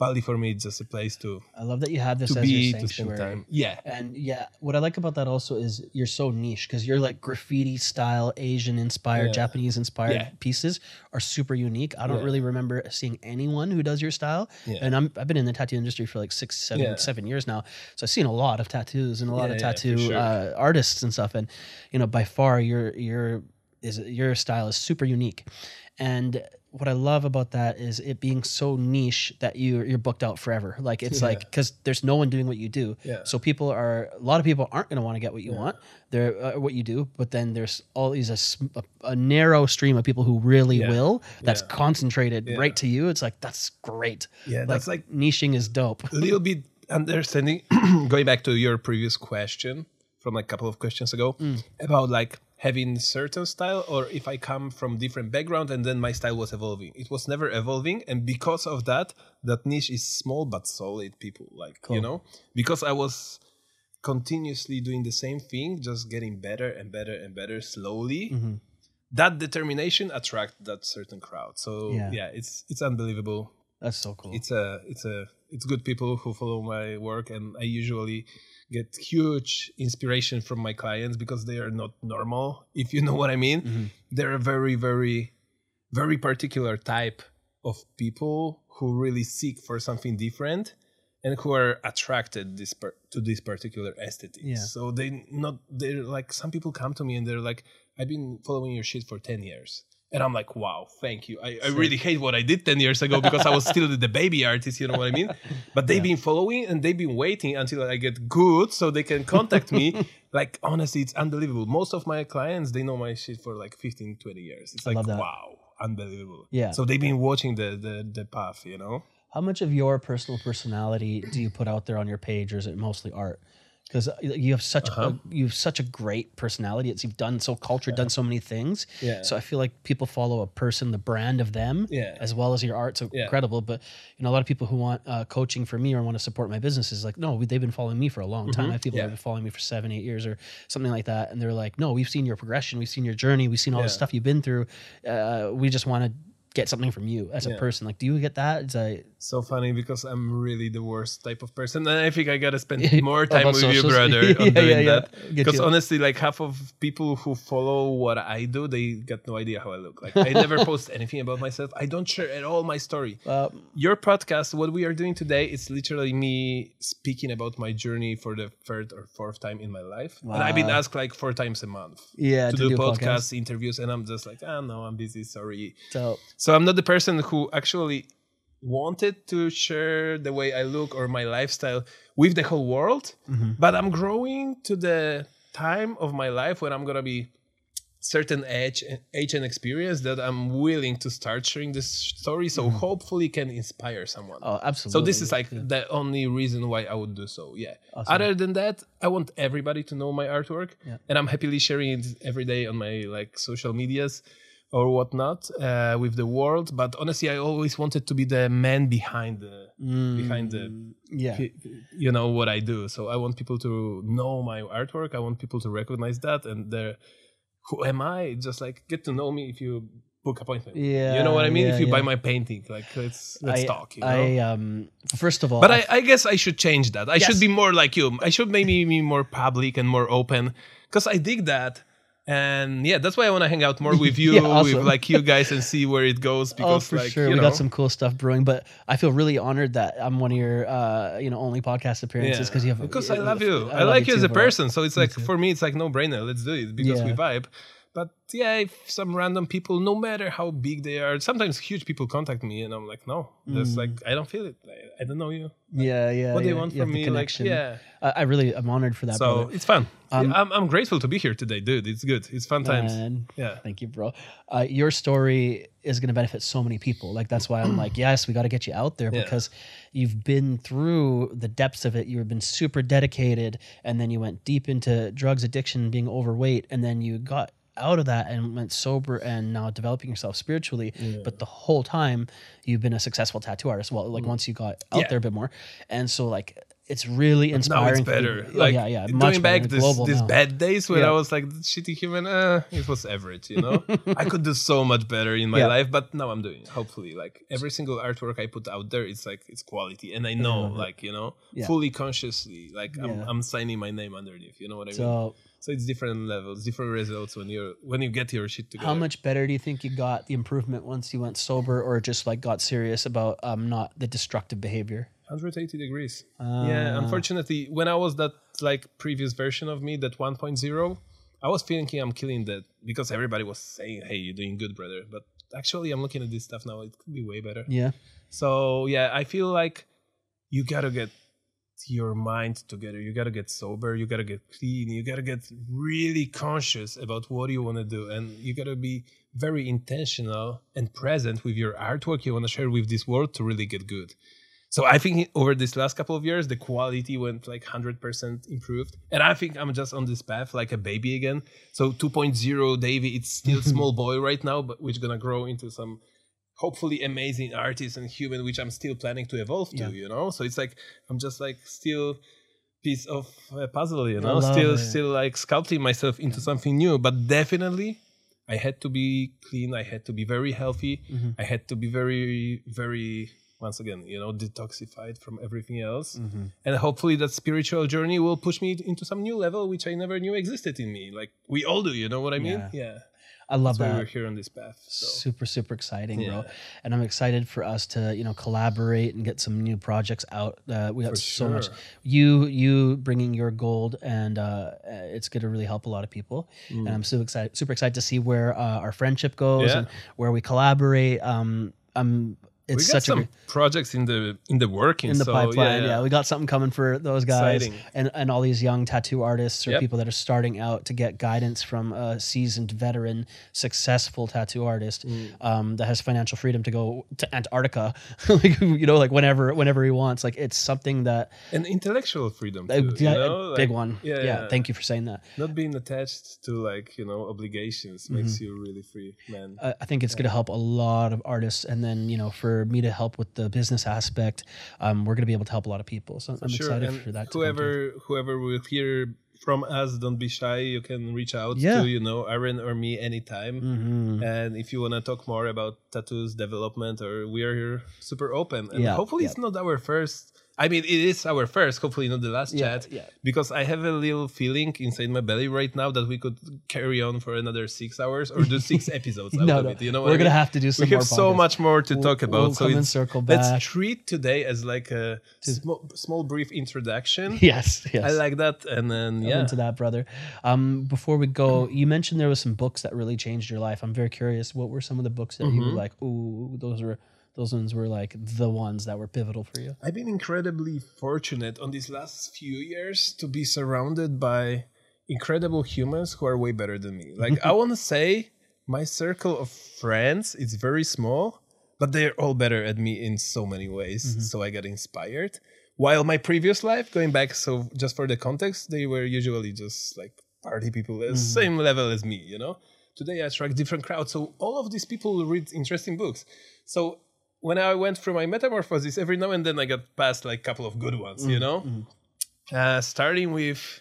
Bali for me is just a place to I love that you have this to as be your to spend sanctuary. time. Yeah, And yeah, what I like about that also is you're so niche because you're like graffiti style, Asian inspired, Yeah. Japanese inspired Yeah. pieces are super unique. I don't Yeah. really remember seeing anyone who does your style. Yeah. And I'm, I've been in the tattoo industry for like six, seven, Yeah. seven years now. So I've seen a lot of tattoos and a lot Yeah, of yeah, for tattoo sure. uh, artists and stuff. And, you know, by far your, your, is your style is super unique. And what I love about that is it being so niche that you you're booked out forever. Like it's Yeah. like because there's no one doing what you do. Yeah. So people are a lot of people aren't going to want to get what you want. They're uh, what you do, but then there's always a, sm- a, a narrow stream of people who really Yeah. will. That's Yeah. concentrated Yeah. right to you. It's like that's great. yeah, Like, that's like niching is dope. a little bit understanding. Going back to your previous question from like a couple of questions ago about like having certain style, or if I come from different background and then my style was evolving. It was never evolving, and because of that, that niche is small but solid. People like Cool. you know because I was continuously doing the same thing, just getting better and better and better slowly. Mm-hmm. That determination attract that certain crowd. So Yeah. yeah, it's it's unbelievable. That's so cool. It's a it's a it's good people who follow my work, and I usually get huge inspiration from my clients because they are not normal, if you know what I mean. Mm-hmm. They're a very very very particular type of people who really seek for something different and who are attracted this per- to this particular aesthetic. Yeah. So they not they're like, some people come to me and they're like, I've been following your shit for ten years. And I'm like, wow, thank you. I, I really hate what I did ten years ago because I was still the baby artist, you know what I mean? But they've been following and they've been waiting until I get good so they can contact me. Like, honestly, it's unbelievable. Most of my clients, they know my shit for like fifteen, twenty years. It's like, love that. wow, unbelievable. Yeah. So they've been watching the, the, the path, you know? How much of your personal personality do you put out there on your page, or is it mostly art? Because you have such Uh-huh. a, you have such a great personality. It's you've done so cultured, done so many things. Yeah. So I feel like people follow a person, the brand of them, Yeah. as well as your art. So Yeah. incredible. But you know, a lot of people who want uh, coaching from me or want to support my business is like, no, we, they've been following me for a long time. I have people Yeah. that have been following me for seven, eight years or something like that, and they're like, no, we've seen your progression, we've seen your journey, we've seen all the Yeah. stuff you've been through. Uh, we just want to get something from you as a Yeah. person. Like, do you get that? It's a So funny because I'm really the worst type of person, and I think I gotta spend more About time with you, socials? brother, Yeah, on doing yeah, yeah. that. Get Because you. honestly, like half of people who follow what I do, they got no idea how I look. Like I never post anything about myself. I don't share at all my story. uh, Your podcast, what we are doing today, it's literally me speaking about my journey for the third or fourth time in my life. And I've been Wow. asked like four times a month yeah, to, to do, do podcast podcasts. interviews, and I'm just like, ah, no, I'm busy, sorry. So So I'm not the person who actually wanted to share the way I look or my lifestyle with the whole world, Mm-hmm. but I'm growing to the time of my life when I'm gonna be certain age, age and experience that I'm willing to start sharing this story, so hopefully can inspire someone. oh, absolutely. So this is like the only reason why I would do so. Yeah. Awesome. Other than that, I want everybody to know my artwork, Yeah. and I'm happily sharing it every day on my like social medias or whatnot uh, with the world. But honestly, I always wanted to be the man behind the behind the Mm, yeah. you know what I do. So I want people to know my artwork. I want people to recognize that, and they're, who am I? Just like get to know me if you book appointment. Yeah, You know what I mean? yeah, If you yeah. buy my painting, like let's let's I, talk. You know? I um first of all, But I, I guess I should change that. I Yes. should be more like you. I should maybe be more public and more open, because I dig that. And yeah, that's why I want to hang out more with you, Yeah, awesome. with like you guys, and see where it goes. oh Because for like sure, you we know, got some cool stuff brewing. But I feel really honored that I'm one of your uh you know only podcast appearances because you have because I love you. I, love like you as too, a bro. person. So it's like for me, it's like no brainer. Let's do it because we Yeah. vibe. But yeah, if some random people, no matter how big they are, sometimes huge people contact me, and I'm like, no, that's like I don't feel it. I, I don't know you. Yeah, yeah. What do yeah. you want You have from the me? Like, connection. yeah. I, I really am honored for that. So brother. it's fun. Um, Yeah, I'm I'm grateful to be here today, dude. It's good. It's fun times. And Yeah. thank you, bro. Uh, your story is going to benefit so many people. Like that's why I'm like, yes, we got to get you out there Yeah. because you've been through the depths of it. You've been super dedicated, and then you went deep into drugs addiction, being overweight, and then you got out of that and went sober and now developing yourself spiritually. But the whole time you've been a successful tattoo artist. Well, like once you got out Yeah. there a bit more, and so like it's really Now inspiring. it's for better. people. Like oh, yeah, yeah, doing much back better. this, Global these now. bad days when Yeah. I was like shitty human, uh, it was average, you know. I could do so much better in my Yeah. life, but now I'm doing it. Hopefully, like every single artwork I put out there, it's like it's quality, and I know, love it. like you know, Yeah. fully consciously, like I'm, Yeah. I'm signing my name underneath. You know what I mean? So, So it's different levels, different results when you're when you get your shit together. how much better do you think you got the improvement once you went sober, or just like got serious about um not the destructive behavior? one hundred eighty degrees. Ah. Yeah, unfortunately, when I was that like previous version of me, that one point oh, I was thinking I'm killing that because everybody was saying, "Hey, you're doing good, brother." But actually, I'm looking at this stuff now; it could be way better. Yeah. So yeah, I feel like you gotta get your mind together. You gotta get sober. You gotta get clean. You gotta get really conscious about what you want to do, and you gotta be very intentional and present with your artwork you want to share with this world to really get good. So I think over this last couple of years, the quality went like one hundred percent improved. And I think I'm just on this path like a baby again. So two point oh, Davey, it's still small boy right now, but which gonna grow into some hopefully amazing artist and human, which I'm still planning to evolve to, Yeah. you know? So it's like, I'm just like still piece of a puzzle, you know? love Still, it. still like sculpting myself into something new. But definitely I had to be clean. I had to be very healthy. Mm-hmm. I had to be very, very, once again, you know, detoxified from everything else. Mm-hmm. And hopefully that spiritual journey will push me into some new level, which I never knew existed in me. Like we all do, you know what I mean? Yeah. Yeah. I love That's why that. we're here on this path. So. Super, super exciting, bro. Yeah. And I'm excited for us to, you know, collaborate and get some new projects out. Uh, we got For so much. sure. You, you bringing your gold, and uh, it's going to really help a lot of people. Mm. And I'm super excited, super excited to see where uh, our friendship goes Yeah. and where we collaborate. Um, I'm. It's we got such some a projects in the in the working in the so, pipeline. Yeah, Yeah, we got something coming for those guys Exciting. and and all these young tattoo artists or Yep. people that are starting out to get guidance from a seasoned veteran, successful tattoo artist Mm. um, that has financial freedom to go to Antarctica, like, you know, like whenever whenever he wants. Like it's something that And intellectual freedom uh, too, yeah, you know? big Like, one. Yeah, Yeah, yeah. thank you for saying that. Not being attached to like, you know, obligations makes you really free, man. I I think it's going to help a lot of artists, and then you know, for me to help with the business aspect, um, we're going to be able to help a lot of people. So I'm Sure. excited And for that. to come whoever whoever will hear from us, don't be shy. You can reach out Yeah. to, you know, Aaron or me anytime. Mhm. And if you want to talk more about tattoos development, or we are here super open. And Yeah, hopefully yeah. it's not our first. I mean, it is our first, hopefully not the last Yeah, chat. yeah. Because I have a little feeling inside my belly right now that we could carry on for another six hours or do six episodes out No, of no. it. You know what We're I gonna mean? have to do some We have more so podcasts. much more to We'll- talk about. we'll so come and it's, circle back. let's treat today as like a small, small brief introduction. Yes, yes. I like that. And then, I'm yeah. into that, brother. Um, before we go, you mentioned there was some books that really changed your life. I'm very curious. What were some of the books that you Mm-hmm. were like, ooh, those were those ones were like the ones that were pivotal for you? I've been incredibly fortunate on these last few years to be surrounded by incredible humans who are way better than me. Like, I want to say my circle of friends is very small, but they're all better at me in so many ways. So I got inspired. While my previous life, going back, so just for the context, they were usually just like party people, the same level as me, you know? Today I attract different crowds. So all of these people read interesting books. So when I went through my metamorphosis, every now and then I got past like a couple of good ones, you know? Uh, starting with,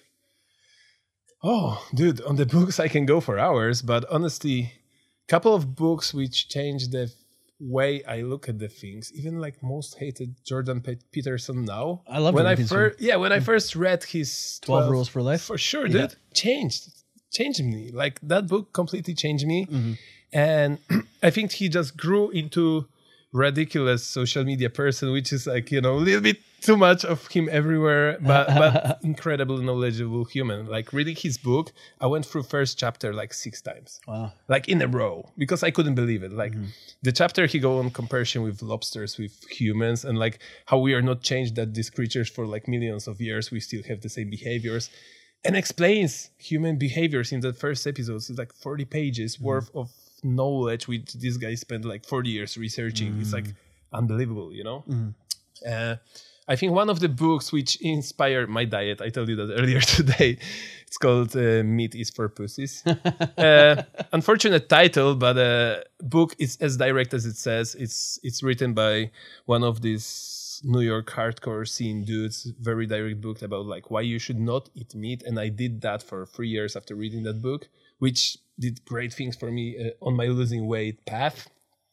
oh, dude, on the books I can go for hours, but honestly, couple of books which changed the way I look at the things. Even like most hated Jordan Pe- Peterson now. I love when Jordan I Peterson. first, yeah, when I first read his twelve Rules for Life? for sure, Yeah. dude, changed, changed me. Like that book completely changed me, Mm-hmm. and I think he just grew into ridiculous social media person, which is like, you know, a little bit too much of him everywhere, but but incredibly knowledgeable human. Like reading his book, I went through first chapter like six times, Wow. like in a row, because I couldn't believe it. Like the chapter he go on comparison with lobsters with humans, and like how we are not changed, that these creatures for like millions of years we still have the same behaviors, and explains human behaviors in the first episodes. It's like forty pages worth of knowledge which this guy spent like forty years researching. It's like unbelievable, you know. Uh, I think one of the books which inspired my diet, I told you that earlier today, it's called uh, Meat is for Pussies. uh, unfortunate title, but the uh, book is as direct as it says. It's it's written by one of these New York hardcore scene dudes, very direct book about like why you should not eat meat. And I did that for three years after reading that book, which did great things for me uh, on my losing weight path.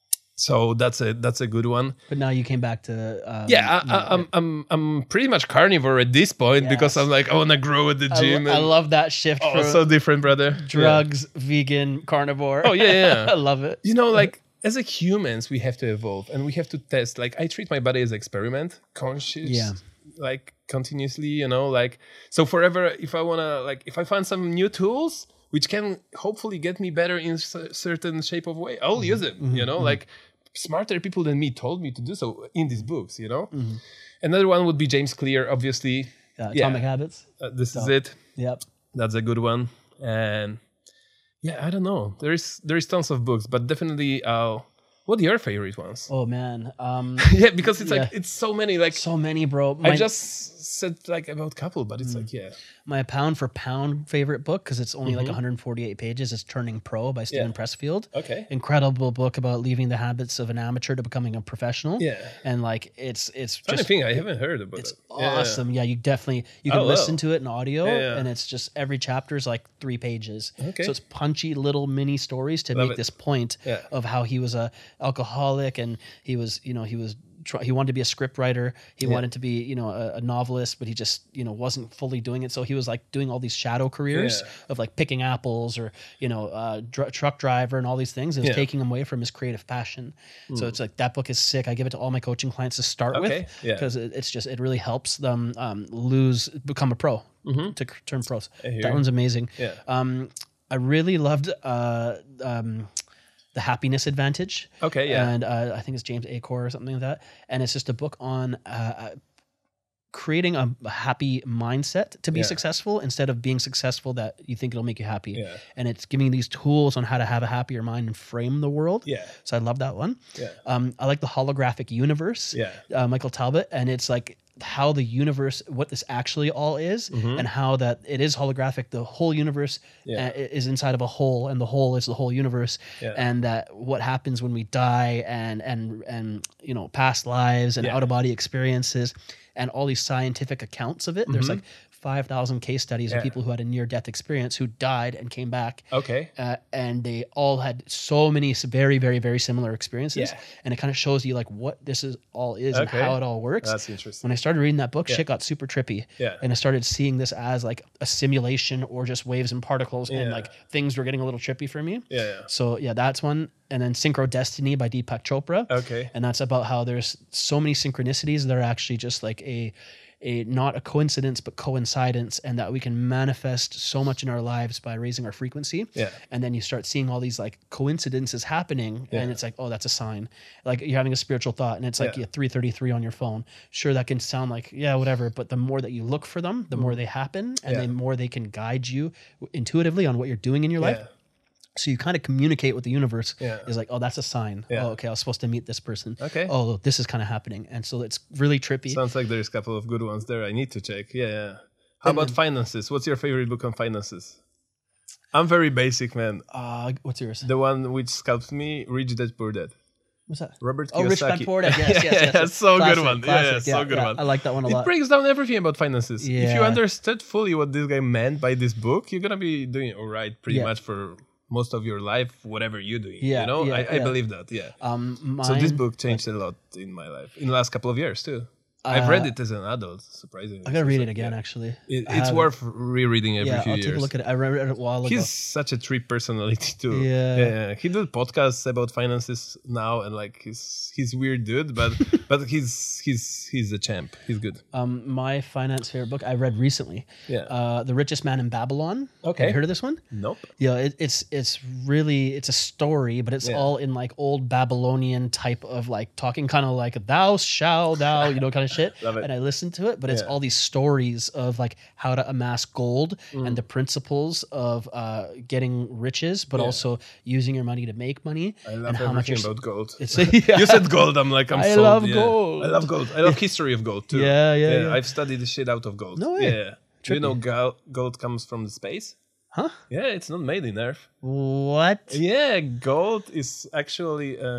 So that's a that's a good one. But now you came back to um, yeah. I, you know, I, I'm I'm I'm pretty much carnivore at this point Yes. because I'm like I want to grow at the I, gym. lo- I and, love that shift oh, from so different, brother. drugs, vegan, carnivore. Oh, yeah, yeah. I love it. You know, like as a humans, we have to evolve and we have to test. Like I treat my body as experiment, conscious, Yeah. like continuously. You know, like so forever. If I wanna, like, if I find some new tools which can hopefully get me better in a certain shape of way, I'll use them. Mm-hmm, You know, like smarter people than me told me to do so in these books. You know, Mm-hmm. another one would be James Clear, obviously. Uh, Yeah. Atomic Habits. Uh, this is So- it. Yep. That's a good one. And yeah, I don't know. There is there is tons of books, but definitely. Uh, what are your favorite ones? Oh man. Um, Yeah, because it's like Yeah. it's so many. Like so many, bro. I My, just said like about couple, but it's like yeah. my pound for pound favorite book, because it's only like one hundred forty-eight pages, is Turning Pro by Stephen Mm-hmm. Yeah. Pressfield. Okay. Incredible book about leaving the habits of an amateur to becoming a professional. Yeah. And like it's it's Funny just thing, I haven't heard about it's it. Yeah, yeah. awesome. Yeah, you definitely you can Oh, wow. listen to it in audio, Yeah, yeah. and it's just every chapter is like three pages. Okay. So it's punchy little mini stories to Love make it. this point Yeah. of how he was a alcoholic, and he was you know he was try- he wanted to be a script writer. He Yeah. wanted to be you know a, a novelist, but he just you know wasn't fully doing it. So he was like doing all these shadow careers Yeah. of like picking apples or you know uh, dr- truck driver and all these things. It was Yeah. taking him away from his creative passion. So it's like that book is sick. I give it to all my coaching clients to start Okay, with yeah. because it, it's just it really helps them um, lose become a pro to c- turn pros. I hear That you. one's amazing. Yeah. Um, I really loved uh, um, the Happiness Advantage. Okay, yeah. And uh, I think it's James Acor or something like that. And it's just a book on uh, creating a, a happy mindset to be Yeah. successful instead of being successful that you think it'll make you happy. Yeah. And it's giving you these tools on how to have a happier mind and frame the world. Yeah. So I love that one. Yeah. Um, I like the Holographic Universe. Yeah. Uh, Michael Talbot, and it's like how the universe, what this actually all is, and how that it is holographic. The whole universe Mm-hmm. Yeah. uh, is inside of a whole, and the whole is the whole universe. Yeah. And that what happens when we die, and and and you know, past lives and Yeah. out of body experiences, and all these scientific accounts of it. There's like five thousand case studies Yeah. of people who had a near death experience who died and came back. Okay. Uh, and they all had so many s- very, very, very similar experiences, Yeah. and it kind of shows you like what this is all is and Okay. how it all works. That's interesting. When I started reading that book, Yeah. shit got super trippy, Yeah. and I started seeing this as like a simulation or just waves and particles, and Yeah. like things were getting a little trippy for me. Yeah. Yeah. So yeah, that's one. And then Synchro Destiny by Deepak Chopra. Okay. And that's about how there's so many synchronicities that are actually just like a a not a coincidence but coincidence, and that we can manifest so much in our lives by raising our frequency. Yeah. And then you start seeing all these like coincidences happening, and Yeah. it's like, oh, that's a sign. Like you're having a spiritual thought, and it's like Yeah. yeah, three thirty-three on your phone. Sure, that can sound like yeah, whatever, but the more that you look for them, the more they happen, and Yeah. the more they can guide you intuitively on what you're doing in your life. Yeah. So you kind of communicate with the universe. Yeah. Is like, oh, that's a sign. Yeah. Oh, okay, I was supposed to meet this person. Okay. Oh, this is kind of happening, and so it's really trippy. Sounds like there's a couple of good ones there. I need to check. Yeah. Yeah. How about finances? What's your favorite book on finances? I'm very basic, man. uh, what's yours? The one which sculpts me, Rich Dad Poor Dad. What's that? Robert Oh, Rich Dad Kiyosaki. Poor Dad. Yes, yes, yes. yeah, yes. so Classic, good one. classic. Yeah, yeah, so good yeah. one. I like that one a It lot. breaks down everything about finances. If you Yeah. understood fully what this guy meant by this book, you're gonna be doing all right pretty Yeah. much for most of your life, whatever you're doing. Yeah, you know, yeah, I, I yeah. believe that. Yeah. Um, So this mine- book changed a lot in my life in the last couple of years too. I've read it as an adult, surprisingly. I gotta So read it's it like, again. yeah. Actually, It, I it's have worth rereading every Yeah, few I'll years. take a look at it. I read it a while ago. He's such a trip personality too. Yeah. yeah. He did podcasts about finances now, and like he's he's weird dude, but but he's he's he's a champ. He's good. Um, my finance favorite book I read recently. Yeah. Uh, The Richest Man in Babylon. Okay. Have you heard of this one? Nope. Yeah, it, it's it's really it's a story, but it's Yeah. all in like old Babylonian type of like talking, kind of like thou shall thou, you know, kind of shit. Love it. And I listened to it, but it's Yeah. all these stories of like how to amass gold Mm. and the principles of uh, getting riches, but Yeah. also using your money to make money. I love and how much everything you're, about gold. It's You said gold. I'm like I'm I sold, love yeah. gold. I love gold. I love history of gold too. Yeah, yeah, yeah. I've studied the shit out of gold. No way. Yeah. Do you Trippy. know gold, gold comes from the space? huh? Yeah, it's not made in Earth. What? Yeah, gold is actually um,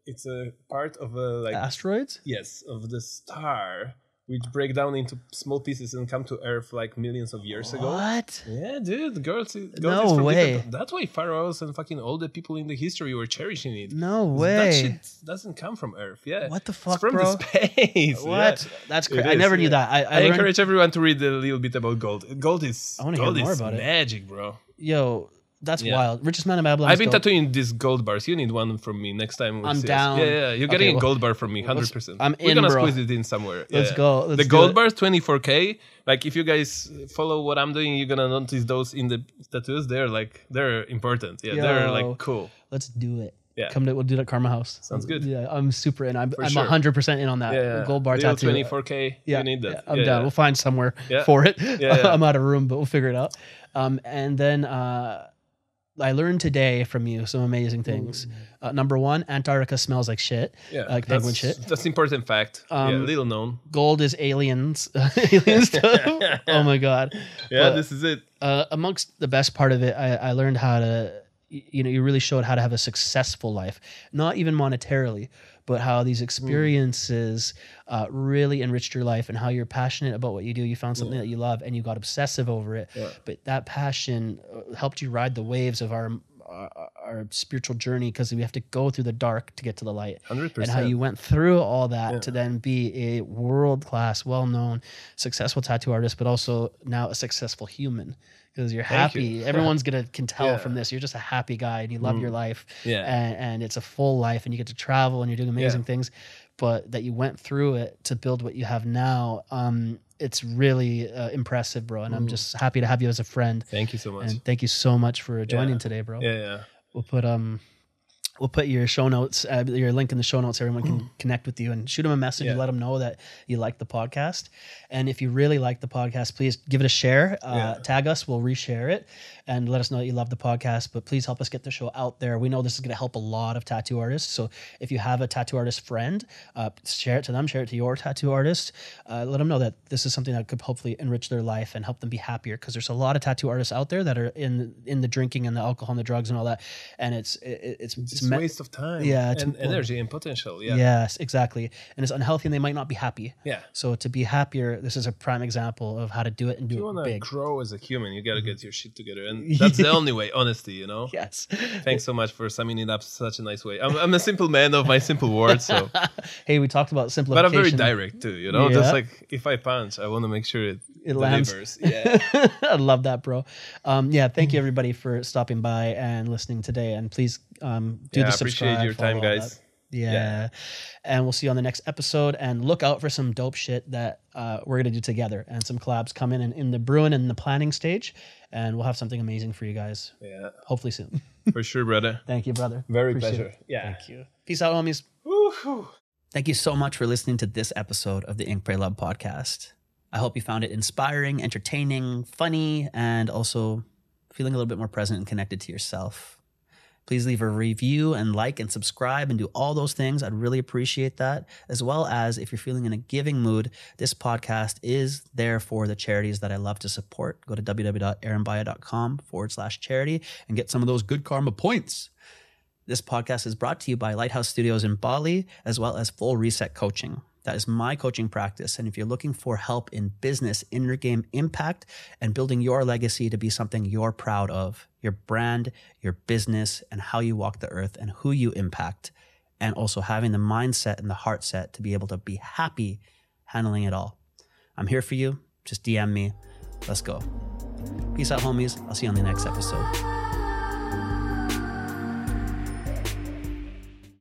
it's a part of a like Asteroids? yes of the star which break down into small pieces and come to Earth like millions of years ago. What? Yeah, dude, girls, girls No is from way. different- That's why pharaohs and fucking all the people in the history were cherishing it. No That way. shit doesn't come from Earth. Yeah, What the it's fuck, from bro? the space. What? Yeah. That's It crazy. I is, never knew yeah. that. I, I, I learned- encourage everyone to read a little bit about gold. Gold is I wanna hear gold more is about it. magic, bro. Yo, that's Yeah. wild. Richest man in Babylon. I've is been dope. tattooing these gold bars. You need one from me next time. we I'm see us. down. Yeah, yeah. You're Okay, getting well, a gold bar from me, hundred percent. I'm We're in, gonna bro. squeeze it in somewhere. Let's Yeah. go. Let's the do gold it. bars, twenty-four K. Like if you guys follow what I'm doing, you're gonna notice those in the tattoos. They're like they're important. Yeah, they're Yo. like cool. Let's do it. Yeah. Come to we'll do it at Karma House. Sounds good. Yeah, I'm super in. I'm For I'm sure. one hundred percent in on that. Yeah, yeah. Gold bar Little tattoo. twenty-four K. Yeah, You need that. yeah, I'm yeah, down. yeah. We'll find somewhere Yeah. for it. Yeah, yeah. I'm out of room, but we'll figure it out. Um, and then uh, I learned today from you some amazing things. Uh, number one, Antarctica smells like shit, Yeah, like penguin that's, shit. That's important fact. yeah, Um, little known. Gold is aliens, alien stuff. Oh my god! Yeah, but- this is it. uh, amongst the best part of it, I, I learned how to, y- you know, you really showed how to have a successful life, not even monetarily, but how these experiences uh, really enriched your life and how you're passionate about what you do. You found something that you love and you got obsessive over it. Yeah. But that passion uh, helped you ride the waves of our our, our spiritual journey because we have to go through the dark to get to the light. Hundred And how percent. you went through all that Yeah. to then be a world-class, well-known, successful tattoo artist, but also now a successful human because you're Thank happy. you. Everyone's gonna can tell Yeah. from this. You're just a happy guy and you love your life. Yeah. And, and it's a full life and you get to travel and you're doing amazing Yeah. things. But that you went through it to build what you have now. Um, it's really uh, impressive, bro. And I'm just happy to have you as a friend. Thank you so much. And thank you so much for joining Yeah. today, bro. yeah, yeah. We'll put um we'll put your show notes, uh, your link in the show notes. Everyone can connect with you and shoot them a message Yeah. and let them know that you like the podcast. And if you really like the podcast, please give it a share. Uh, Yeah. Tag us, we'll reshare it, and let us know that you love the podcast. But please help us get the show out there. We know this is going to help a lot of tattoo artists. So if you have a tattoo artist friend, uh, share it to them, share it to your tattoo artist. Uh, let them know that this is something that could hopefully enrich their life and help them be happier. Because there's a lot of tattoo artists out there that are in in the drinking and the alcohol and the drugs and all that, and it's it, it's It's it's a me- waste of time. Yeah, it's- and energy and potential. Yeah. Yes, exactly. And it's unhealthy and they might not be happy. Yeah. So to be happier, this is a prime example of how to do it and If you do want it to big. grow as a human, you got to get your shit together. And that's the only way, honesty, you know? Yes. Thanks so much for summing it up such a nice way. I'm, I'm a simple man of my simple words, so. Hey, we talked about But simplification. I'm very direct too, you know? Yeah. Just like if I punch, I want to make sure it, It lands. delivers. Yeah. I love that, bro. Um, yeah, thank you everybody for stopping by and listening today. And please um, do Yeah, the I appreciate subscribe. your time, follow, all guys. that. Yeah. Yeah. And we'll see you on the next episode. And look out for some dope shit that uh, we're going to do together and some collabs coming in, in the brewing and the planning stage. And we'll have something amazing for you guys. Yeah. Hopefully soon. For sure, brother. Thank you, brother. Very Appreciate pleasure. it. Yeah. Thank you. Peace out, homies. Woo-hoo. Thank you so much for listening to this episode of the Ink Pray Love podcast. I hope you found it inspiring, entertaining, funny, and also feeling a little bit more present and connected to yourself. Please leave a review and like and subscribe and do all those things. I'd really appreciate that. As well as if you're feeling in a giving mood, this podcast is there for the charities that I love to support. Go to www.aaronbaya.com forward slash charity and get some of those good karma points. This podcast is brought to you by Lighthouse Studios in Bali, as well as Full Reset Coaching. That is my coaching practice. And if you're looking for help in business, inner game impact, and building your legacy to be something you're proud of, your brand, your business, and how you walk the earth and who you impact, and also having the mindset and the heart set to be able to be happy handling it all. I'm here for you. Just D M me. Let's go. Peace out, homies. I'll see you on the next episode.